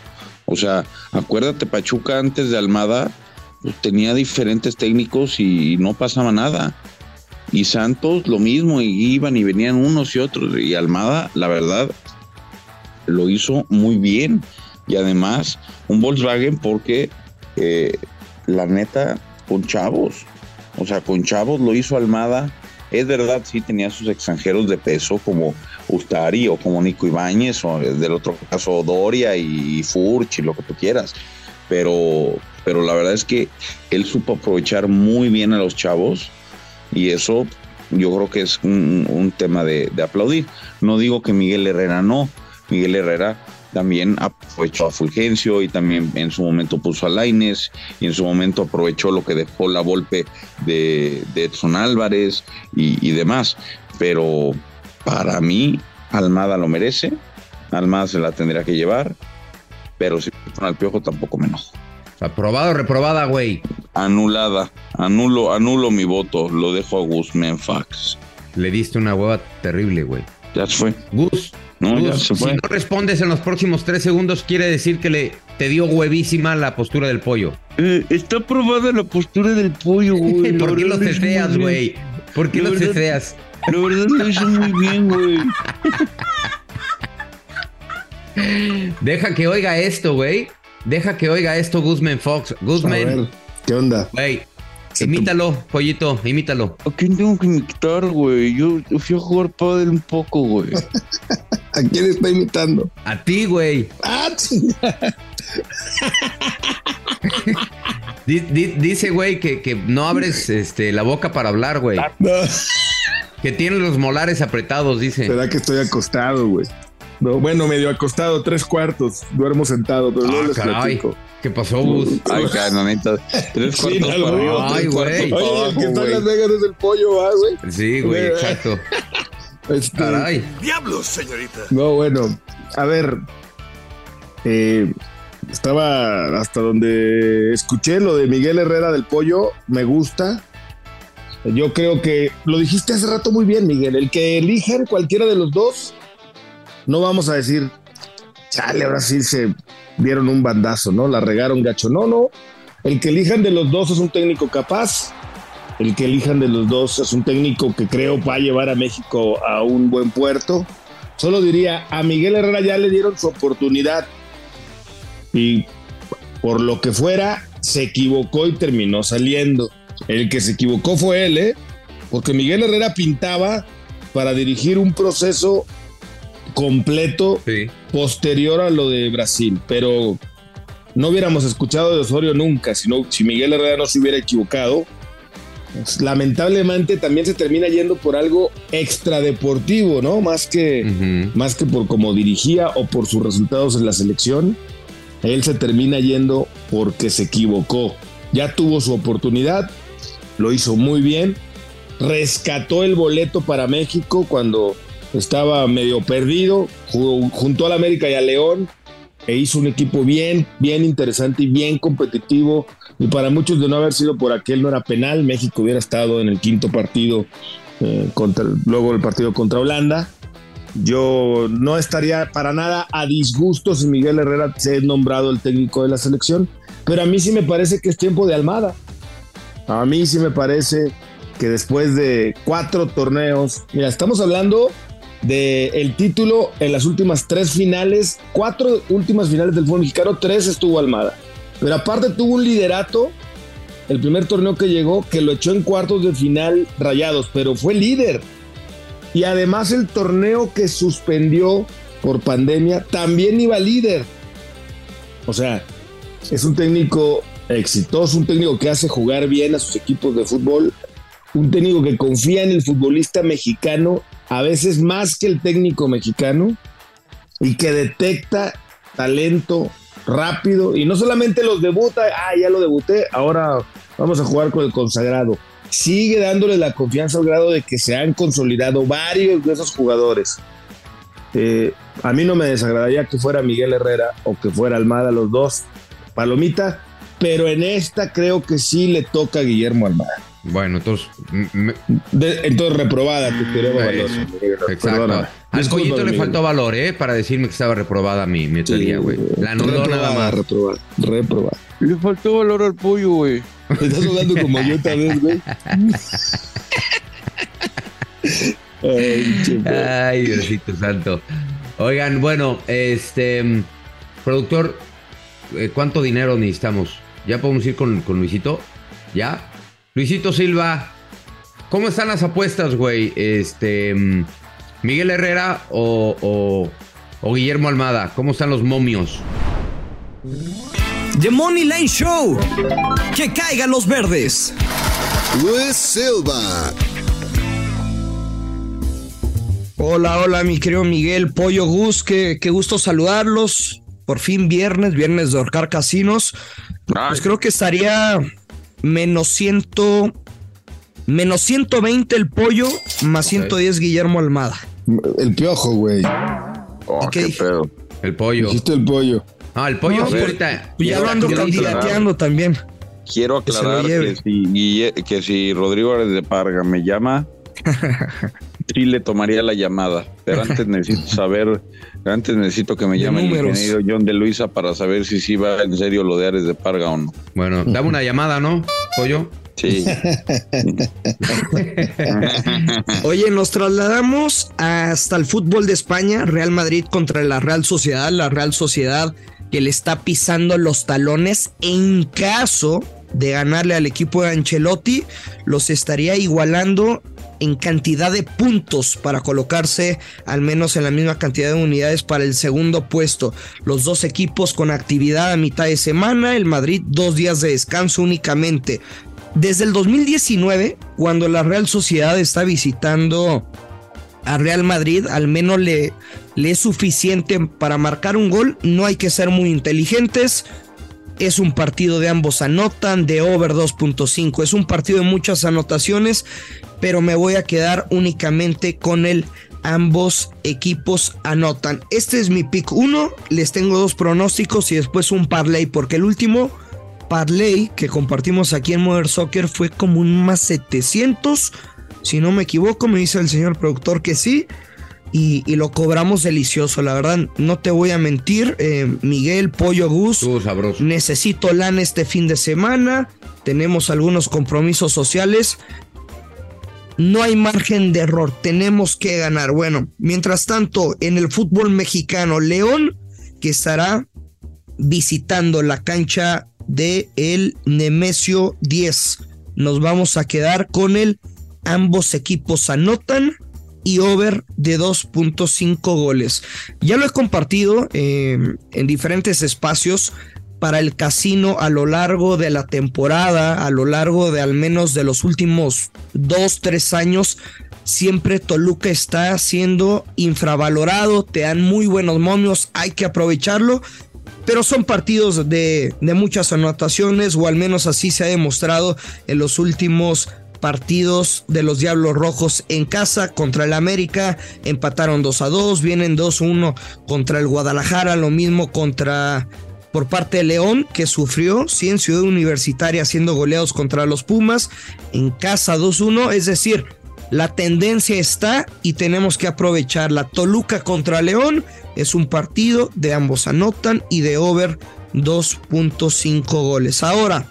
Speaker 8: O sea, acuérdate, Pachuca antes de Almada pues, tenía diferentes técnicos y no pasaba nada. Y Santos lo mismo, y iban y venían unos y otros. Y Almada, la verdad, lo hizo muy bien. Y además, un Volkswagen porque, eh, la neta, con chavos. O sea, con chavos lo hizo Almada. Es verdad, sí tenía sus extranjeros de peso como Ustari o como Nico Ibáñez o del otro caso Doria y Furch y lo que tú quieras. Pero, pero la verdad es que él supo aprovechar muy bien a los chavos y eso yo creo que es un, un tema de, de aplaudir. No digo que Miguel Herrera no. Miguel Herrera también aprovechó a Fulgencio y también en su momento puso a Lainez y en su momento aprovechó lo que dejó la Volpe de, de Edson Álvarez y, y demás. Pero para mí, Almada lo merece. Almada se la tendría que llevar. Pero si con al Piojo tampoco me enojo.
Speaker 6: ¿Aprobado o reprobada, güey?
Speaker 8: Anulada. Anulo, anulo mi voto. Lo dejo a Guzmán Fax.
Speaker 6: Le diste una hueva terrible, güey.
Speaker 8: Ya se fue.
Speaker 6: Gus.
Speaker 8: No,
Speaker 6: Gus,
Speaker 8: ya se fue.
Speaker 6: Si no respondes en los próximos tres segundos, quiere decir que le te dio huevísima la postura del pollo.
Speaker 8: Eh, está aprobada la postura del pollo, güey.
Speaker 6: ¿Por qué lo ceceas, güey? ¿Por qué lo ceceas?
Speaker 8: La verdad lo hizo muy bien, güey.
Speaker 6: Deja que oiga esto, güey. Deja que oiga esto, Guzmán Fox. Guzmán.
Speaker 7: A ver, ¿qué onda?
Speaker 6: Güey, imítalo, pollito, imítalo.
Speaker 8: ¿A quién tengo que imitar, güey? Yo fui a jugar pádel un poco, güey.
Speaker 7: ¿A quién está imitando?
Speaker 6: A ti, güey.
Speaker 7: Ah, chinga.
Speaker 6: Dice, güey, que, que no abres este, la boca para hablar, güey.
Speaker 7: No.
Speaker 6: Que tiene los molares apretados, dice.
Speaker 7: ¿Será que estoy acostado, güey? No, bueno, medio acostado, tres cuartos. Duermo sentado, pero
Speaker 6: ah,
Speaker 7: no les
Speaker 6: caray.
Speaker 7: platico.
Speaker 6: ¿Qué pasó, Gus?
Speaker 8: Ay, canonita. Tres
Speaker 7: Sí,
Speaker 8: cuartos
Speaker 7: no,
Speaker 8: para
Speaker 7: no,
Speaker 8: arriba.
Speaker 6: Ay,
Speaker 8: tres
Speaker 6: güey.
Speaker 8: cuartos para
Speaker 7: Oye, el
Speaker 8: abajo,
Speaker 7: que está en
Speaker 8: güey.
Speaker 7: Las Vegas es el pollo, ¿ah, güey?
Speaker 6: Sí, güey, exacto.
Speaker 7: Este,
Speaker 6: Caray.
Speaker 5: ¡Diablos, señorita!
Speaker 7: No, bueno, a ver. Eh, estaba hasta donde escuché lo de Miguel Herrera del Pollo, me gusta. Yo creo que lo dijiste hace rato muy bien, Miguel. El que elijan cualquiera de los dos, no vamos a decir, chale, ahora sí se dieron un bandazo, ¿no? La regaron gacho. No, no. El que elijan de los dos es un técnico capaz. El que elijan de los dos es un técnico que creo va a llevar a México a un buen puerto. Solo diría, a Miguel Herrera ya le dieron su oportunidad. Y por lo que fuera, se equivocó y terminó saliendo. El que se equivocó fue él, ¿eh? Porque Miguel Herrera pintaba para dirigir un proceso completo sí. posterior a lo de Brasil, pero no hubiéramos escuchado de Osorio nunca, sino si Miguel Herrera no se hubiera equivocado. Pues, lamentablemente también se termina yendo por algo extradeportivo, ¿no? Más que, uh-huh. más que por cómo dirigía o por sus resultados en la selección. Él se termina yendo porque se equivocó. Ya tuvo su oportunidad, lo hizo muy bien, rescató el boleto para México cuando estaba medio perdido, jugó, juntó al América y a León e hizo un equipo bien, bien interesante y bien competitivo. Y para muchos, de no haber sido por aquel no era penal, México hubiera estado en el quinto partido, eh, contra, luego el partido contra Holanda. Yo no estaría para nada a disgusto si Miguel Herrera se es nombrado el técnico de la selección, pero a mí sí me parece que es tiempo de Almada. A mí sí me parece que después de cuatro torneos, mira, estamos hablando del título en las últimas tres finales, cuatro últimas finales del fútbol mexicano, tres estuvo Almada. Pero aparte tuvo un liderato, el primer torneo que llegó, que lo echó en cuartos de final Rayados, pero fue líder. Y además el torneo que suspendió por pandemia también iba líder. O sea, es un técnico exitoso, un técnico que hace jugar bien a sus equipos de fútbol, un técnico que confía en el futbolista mexicano, a veces más que el técnico mexicano, y que detecta talento rápido, y no solamente los debuta, ah, ya lo debuté, ahora vamos a jugar con el consagrado. Sigue dándole la confianza al grado de que se han consolidado varios de esos jugadores. Eh, a mí no me desagradaría que fuera Miguel Herrera o que fuera Almada, los dos, palomita, pero en esta creo que sí le toca a Guillermo Almada.
Speaker 6: Bueno, entonces... Me...
Speaker 7: De, entonces reprobada, te quiero
Speaker 6: eh, Exacto. Perdóname. Al
Speaker 7: Disculpa,
Speaker 6: pollito le
Speaker 7: Miguel.
Speaker 6: faltó valor, ¿eh? Para decirme que estaba reprobada mi, mi teoría, güey.
Speaker 7: Sí,
Speaker 6: La anuló nada más.
Speaker 7: Reprobada, reprobada.
Speaker 8: Le faltó valor al pollo, güey.
Speaker 7: Estás hablando como yo tal vez, güey. Ay, chico.
Speaker 6: Ay, Diosito santo. Oigan, bueno, este... Productor, eh, ¿cuánto dinero necesitamos? ¿Ya podemos ir con, con Luisito? ¿Ya? Luisito Silva, ¿cómo están las apuestas, güey? Este... ¿Miguel Herrera o, o, o Guillermo Almada? ¿Cómo están los momios?
Speaker 9: The Money Line Show. Que caigan los verdes.
Speaker 13: Luis Silva.
Speaker 9: Hola, hola, mi querido Miguel, Pollo, Gus, qué, qué gusto saludarlos. Por fin viernes, viernes de ahorcar casinos. Pues creo que estaría menos ciento, menos ciento veinte el Pollo, más okay. ciento diez Guillermo Almada.
Speaker 7: El Piojo, güey.
Speaker 8: Oh, qué, qué pedo.
Speaker 6: El Pollo.
Speaker 7: Dijiste el Pollo.
Speaker 6: Ah, el Pollo.
Speaker 9: No,
Speaker 6: sí, ahorita.
Speaker 9: Ya lo ando candidateando también.
Speaker 8: Quiero aclarar que, que, si, que si Rodrigo Ares de Parga me llama, sí le tomaría la llamada. Pero antes necesito saber, antes necesito que me llame el ingeniero John de Luisa para saber si sí va en serio lo de Ares de Parga o no.
Speaker 6: Bueno, dame una llamada, ¿no, Pollo?
Speaker 8: Sí.
Speaker 9: Oye, nos trasladamos hasta el fútbol de España. Real Madrid contra la Real Sociedad. La Real Sociedad que le está pisando los talones. En caso de ganarle al equipo de Ancelotti, los estaría igualando en cantidad de puntos para colocarse al menos en la misma cantidad de unidades para el segundo puesto. Los dos equipos con actividad a mitad de semana. El Madrid dos días de descanso únicamente. Desde el dos mil diecinueve, cuando la Real Sociedad está visitando a Real Madrid, al menos le, le es suficiente para marcar un gol. No hay que ser muy inteligentes. Es un partido de ambos anotan, de over dos punto cinco. Es un partido de muchas anotaciones, pero me voy a quedar únicamente con el ambos equipos anotan. Este es mi pick uno. Les tengo dos pronósticos y después un parlay, porque el último parlay que compartimos aquí en Modern Soccer fue como un más setecientos, si no me equivoco, me dice el señor productor que sí, y, y lo cobramos delicioso, la verdad, no te voy a mentir, eh, Miguel, Pollo, Gus, necesito lana este fin de semana, tenemos algunos compromisos sociales, no hay margen de error, tenemos que ganar. Bueno, mientras tanto, en el fútbol mexicano, León, que estará visitando la cancha de el Nemesio diez. Nos vamos a quedar con el ambos equipos anotan y over de dos punto cinco goles. Ya lo he compartido eh, en diferentes espacios para el casino a lo largo de la temporada, a lo largo de al menos de los últimos dos, tres años. Siempre Toluca está siendo infravalorado, te dan muy buenos momios, hay que aprovecharlo. Pero son partidos de, de muchas anotaciones, o al menos así se ha demostrado en los últimos partidos de los Diablos Rojos en casa. Contra el América empataron dos a dos, vienen dos a uno contra el Guadalajara, lo mismo contra por parte de León, que sufrió sí en Ciudad Universitaria siendo goleados contra los Pumas, en casa dos a uno, es decir, la tendencia está y tenemos que aprovecharla. Toluca contra León es un partido de ambos anotan y de over dos punto cinco goles. Ahora,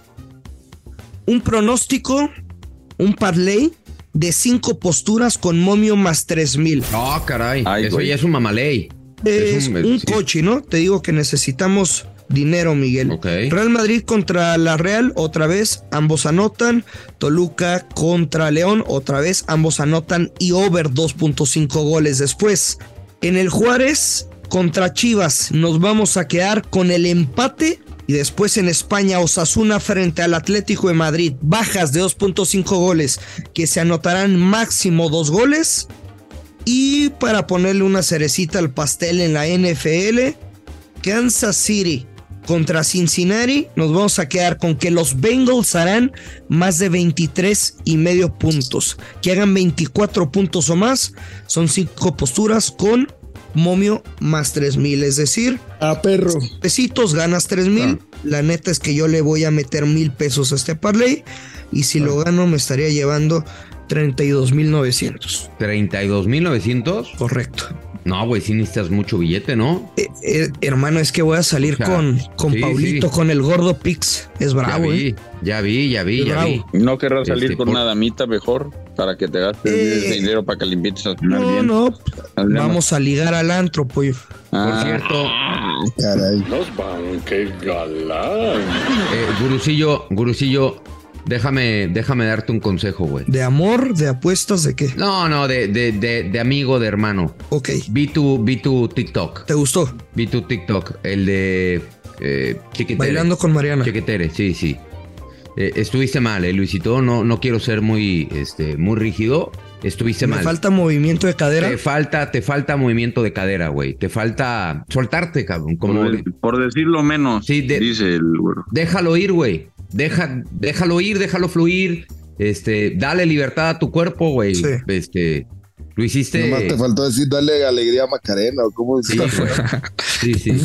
Speaker 9: un pronóstico, un parlay de cinco posturas con momio más tres mil.
Speaker 6: Oh, caray, Ay, eso güey. ya es un mamaley.
Speaker 9: Es, es un, un sí. coche, ¿no? Te digo que necesitamos dinero, Miguel. Okay. Real Madrid contra la Real, otra vez, ambos anotan. Toluca contra León, otra vez, ambos anotan y over dos punto cinco goles. Después, en el Juárez contra Chivas, nos vamos a quedar con el empate. Y después en España, Osasuna frente al Atlético de Madrid, bajas de dos punto cinco goles, que se anotarán máximo dos goles. Y para ponerle una cerecita al pastel en la N F L, Kansas City contra Cincinnati, nos vamos a quedar con que los Bengals harán más de veintitrés y medio puntos. Que hagan veinticuatro puntos o más, son cinco posturas con momio más tres mil, es decir,
Speaker 7: a perro
Speaker 9: pesitos ganas tres mil. Ah. La neta es que yo le voy a meter mil pesos a este parlay y si ah. lo gano me estaría llevando treinta y dos mil novecientos.
Speaker 6: ¿treinta y dos mil novecientos?
Speaker 9: Correcto.
Speaker 6: No, güey, sí necesitas mucho billete, ¿no?
Speaker 9: Eh, eh, hermano, es que voy a salir o sea, con, con sí, Paulito, sí. con el gordo Pix. Es bravo,
Speaker 6: ya vi,
Speaker 9: eh.
Speaker 6: Ya vi, ya vi, es ya bravo. vi.
Speaker 8: ¿No querrás salir este, con por... una damita mejor? Para que te gastes eh, dinero para que le invites a cenar
Speaker 9: no,
Speaker 8: bien.
Speaker 9: No, no. Vamos a ligar al antro, pollo.
Speaker 6: Ah, por cierto.
Speaker 7: Caray.
Speaker 15: Nos van, qué galán.
Speaker 6: Eh, gurusillo, gurusillo. Déjame, déjame darte un consejo, güey.
Speaker 9: ¿De amor? ¿De apuestas? ¿De qué?
Speaker 6: No, no, de, de, de, de amigo, de hermano.
Speaker 9: Ok.
Speaker 6: Vi tu, vi tu TikTok.
Speaker 9: ¿Te gustó?
Speaker 6: Vi tu TikTok, el de eh, Chiquitere.
Speaker 9: Bailando con Mariana.
Speaker 6: Chiquitere, sí, sí. Eh, estuviste mal, eh, Luisito. No, no quiero ser muy, este, muy rígido. Estuviste
Speaker 9: Me
Speaker 6: mal.
Speaker 9: ¿Me falta movimiento de cadera?
Speaker 6: Te falta, te falta movimiento de cadera, güey. Te falta soltarte, cabrón. Como
Speaker 8: por, de, por decirlo menos,
Speaker 6: sí, de,
Speaker 8: dice el güero.
Speaker 6: Déjalo ir, güey. Deja, déjalo ir, déjalo fluir. Este, dale libertad a tu cuerpo, güey.
Speaker 9: Sí.
Speaker 6: Este, lo hiciste.
Speaker 7: Nomás te faltó decir dale alegría a Macarena, o cómo
Speaker 6: sí, sí, sí.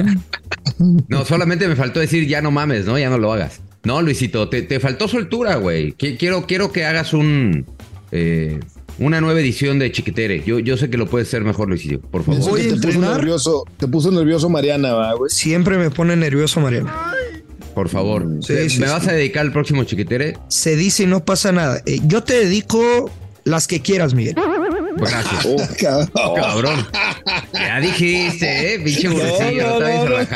Speaker 6: No, solamente me faltó decir ya no mames, ¿no? Ya no lo hagas. No, Luisito, te, te faltó soltura, güey. Quiero, quiero que hagas un eh, una nueva edición de Chiquitere. Yo, yo sé que lo puedes hacer mejor, Luisito, por favor.
Speaker 7: Voy a te puso nervioso, te puso nervioso Mariana, ¿va, güey?
Speaker 9: Siempre me pone nervioso Mariana.
Speaker 6: Por favor.
Speaker 9: Sí,
Speaker 6: ¿Me
Speaker 9: sí,
Speaker 6: vas
Speaker 9: sí.
Speaker 6: a dedicar al próximo Chiquitere?
Speaker 9: Se dice y no pasa nada. Eh, yo te dedico las que quieras, Miguel.
Speaker 6: Gracias. Oh, cabrón. cabrón. Ya dijiste, ¿eh? Pinche burrecillo, no, no, no, no,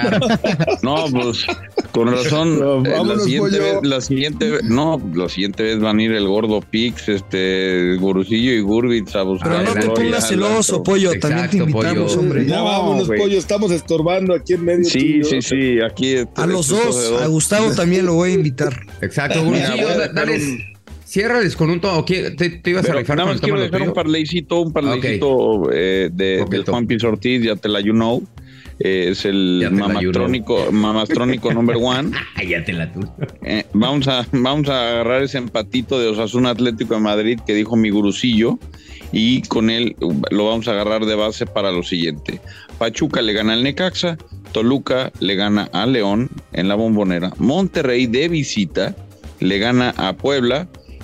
Speaker 8: no, pues con razón. No, eh, la, siguiente vez, la siguiente vez, no, la siguiente vez van a ir el gordo Pix, este, Gurusillo y Gurbitz a buscar.
Speaker 9: Pero no te pongas celoso, pollo. Exacto, también te invitamos, pollo. hombre.
Speaker 7: Ya no, vámonos, wey. pollo. Estamos estorbando aquí en medio.
Speaker 8: Sí, sí, sí. Aquí.
Speaker 9: A los dos. A Gustavo también lo voy a invitar.
Speaker 6: Exacto, Gurusillo. Dale. Ciérrales con un tomo. ¿Te, te ibas
Speaker 8: Pero
Speaker 6: a rifar
Speaker 8: nada
Speaker 6: con
Speaker 8: más
Speaker 6: el
Speaker 8: quiero
Speaker 6: tomo
Speaker 8: dejar un parleycito, un parleycito okay. eh, de, del Juan Piz Ortiz, ya te la you know. Eh, es el mamastrónico, mamastrónico number one.
Speaker 6: Ya te la tú.
Speaker 8: Eh, vamos, a, vamos a agarrar ese empatito de Osasuna Atlético de Madrid que dijo mi gurusillo y con él lo vamos a agarrar de base para lo siguiente. Pachuca le gana al Necaxa, Toluca le gana a León en la Bombonera, Monterrey de visita le gana a Puebla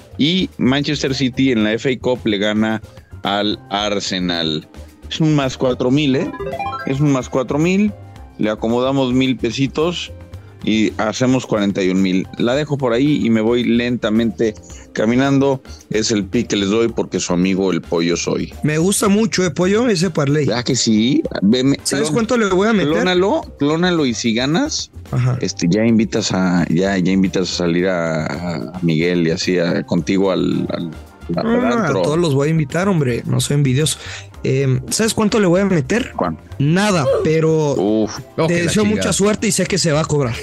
Speaker 8: y Manchester City en la F A Cup le gana al Arsenal. Es un más cuatro mil, ¿eh? Es un más cuatro mil. Le acomodamos mil pesitos y hacemos cuarenta y un mil. La dejo por ahí y me voy lentamente caminando. Es el pick que les doy porque su amigo el pollo soy.
Speaker 9: Me gusta mucho, ¿eh, pollo? Ese parlay.
Speaker 8: ¿Verdad que sí? Veme,
Speaker 9: ¿Sabes clon, cuánto le voy a meter?
Speaker 8: Clónalo, clónalo y si ganas, Ajá. este ya invitas a ya, ya invitas a salir a, a Miguel y así a, contigo al... al
Speaker 9: Ah, a todos los voy a invitar, hombre. No soy envidioso. Eh, ¿Sabes cuánto le voy a meter?
Speaker 8: ¿Cuánto?
Speaker 9: Nada, pero
Speaker 8: Uf,
Speaker 9: te deseo mucha suerte y sé que se va a cobrar.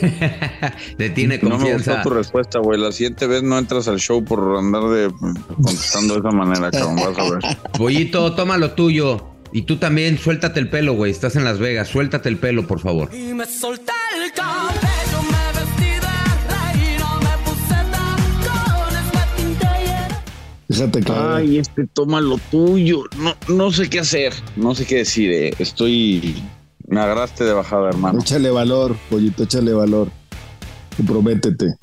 Speaker 6: Te tiene confianza.
Speaker 8: No me gustó tu respuesta, güey. La siguiente vez no entras al show por andar de contestando de esa manera, cabrón. Vas a ver.
Speaker 6: Bollito, toma lo tuyo. Y tú también, suéltate el pelo, güey. Estás en Las Vegas. Suéltate el pelo, por favor.
Speaker 16: Y me solté el cabello, me vestí de reina, me puse tacones, me pinté y...
Speaker 7: Fíjate que...
Speaker 8: Ay, este, toma lo tuyo. No, no sé qué hacer. No sé qué decir, eh. Estoy... Me agarraste de bajada, hermano.
Speaker 7: Échale valor, pollito, échale valor. Y prométete.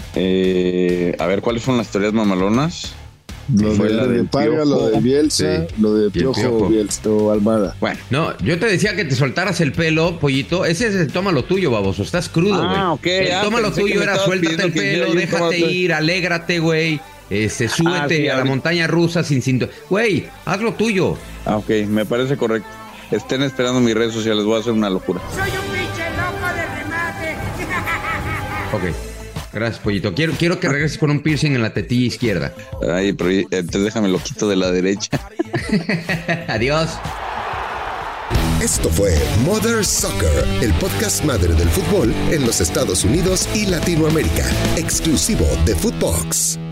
Speaker 8: Eh, a ver, ¿cuáles son las teorías mamalonas?
Speaker 7: Lo de, la de Paga, lo de Bielsa, sí. Lo de Piojo, Piojo. Bielsa o Almada.
Speaker 6: Bueno, no, yo te decía que te soltaras el pelo, pollito. Ese es el toma lo tuyo, baboso. Estás crudo, güey.
Speaker 8: Ah, ok.
Speaker 6: El
Speaker 8: ah,
Speaker 6: toma lo tuyo era suéltate el pelo, déjate ir, alégrate, güey. Este, súbete ah, sí, a la montaña rusa sin cinturón. Güey, haz lo tuyo.
Speaker 8: Ah, ok, me parece correcto. Estén esperando mis redes sociales, voy a hacer una locura.
Speaker 16: Soy un pinche loco de remate.
Speaker 6: Ok. Gracias, pollito. Quiero, quiero que regreses con un piercing en la tetilla izquierda.
Speaker 8: Ay, pero entonces déjame lo quito de la derecha.
Speaker 6: Adiós.
Speaker 13: Esto fue Mother Soccer, el podcast madre del fútbol en los Estados Unidos y Latinoamérica, exclusivo de Footbox.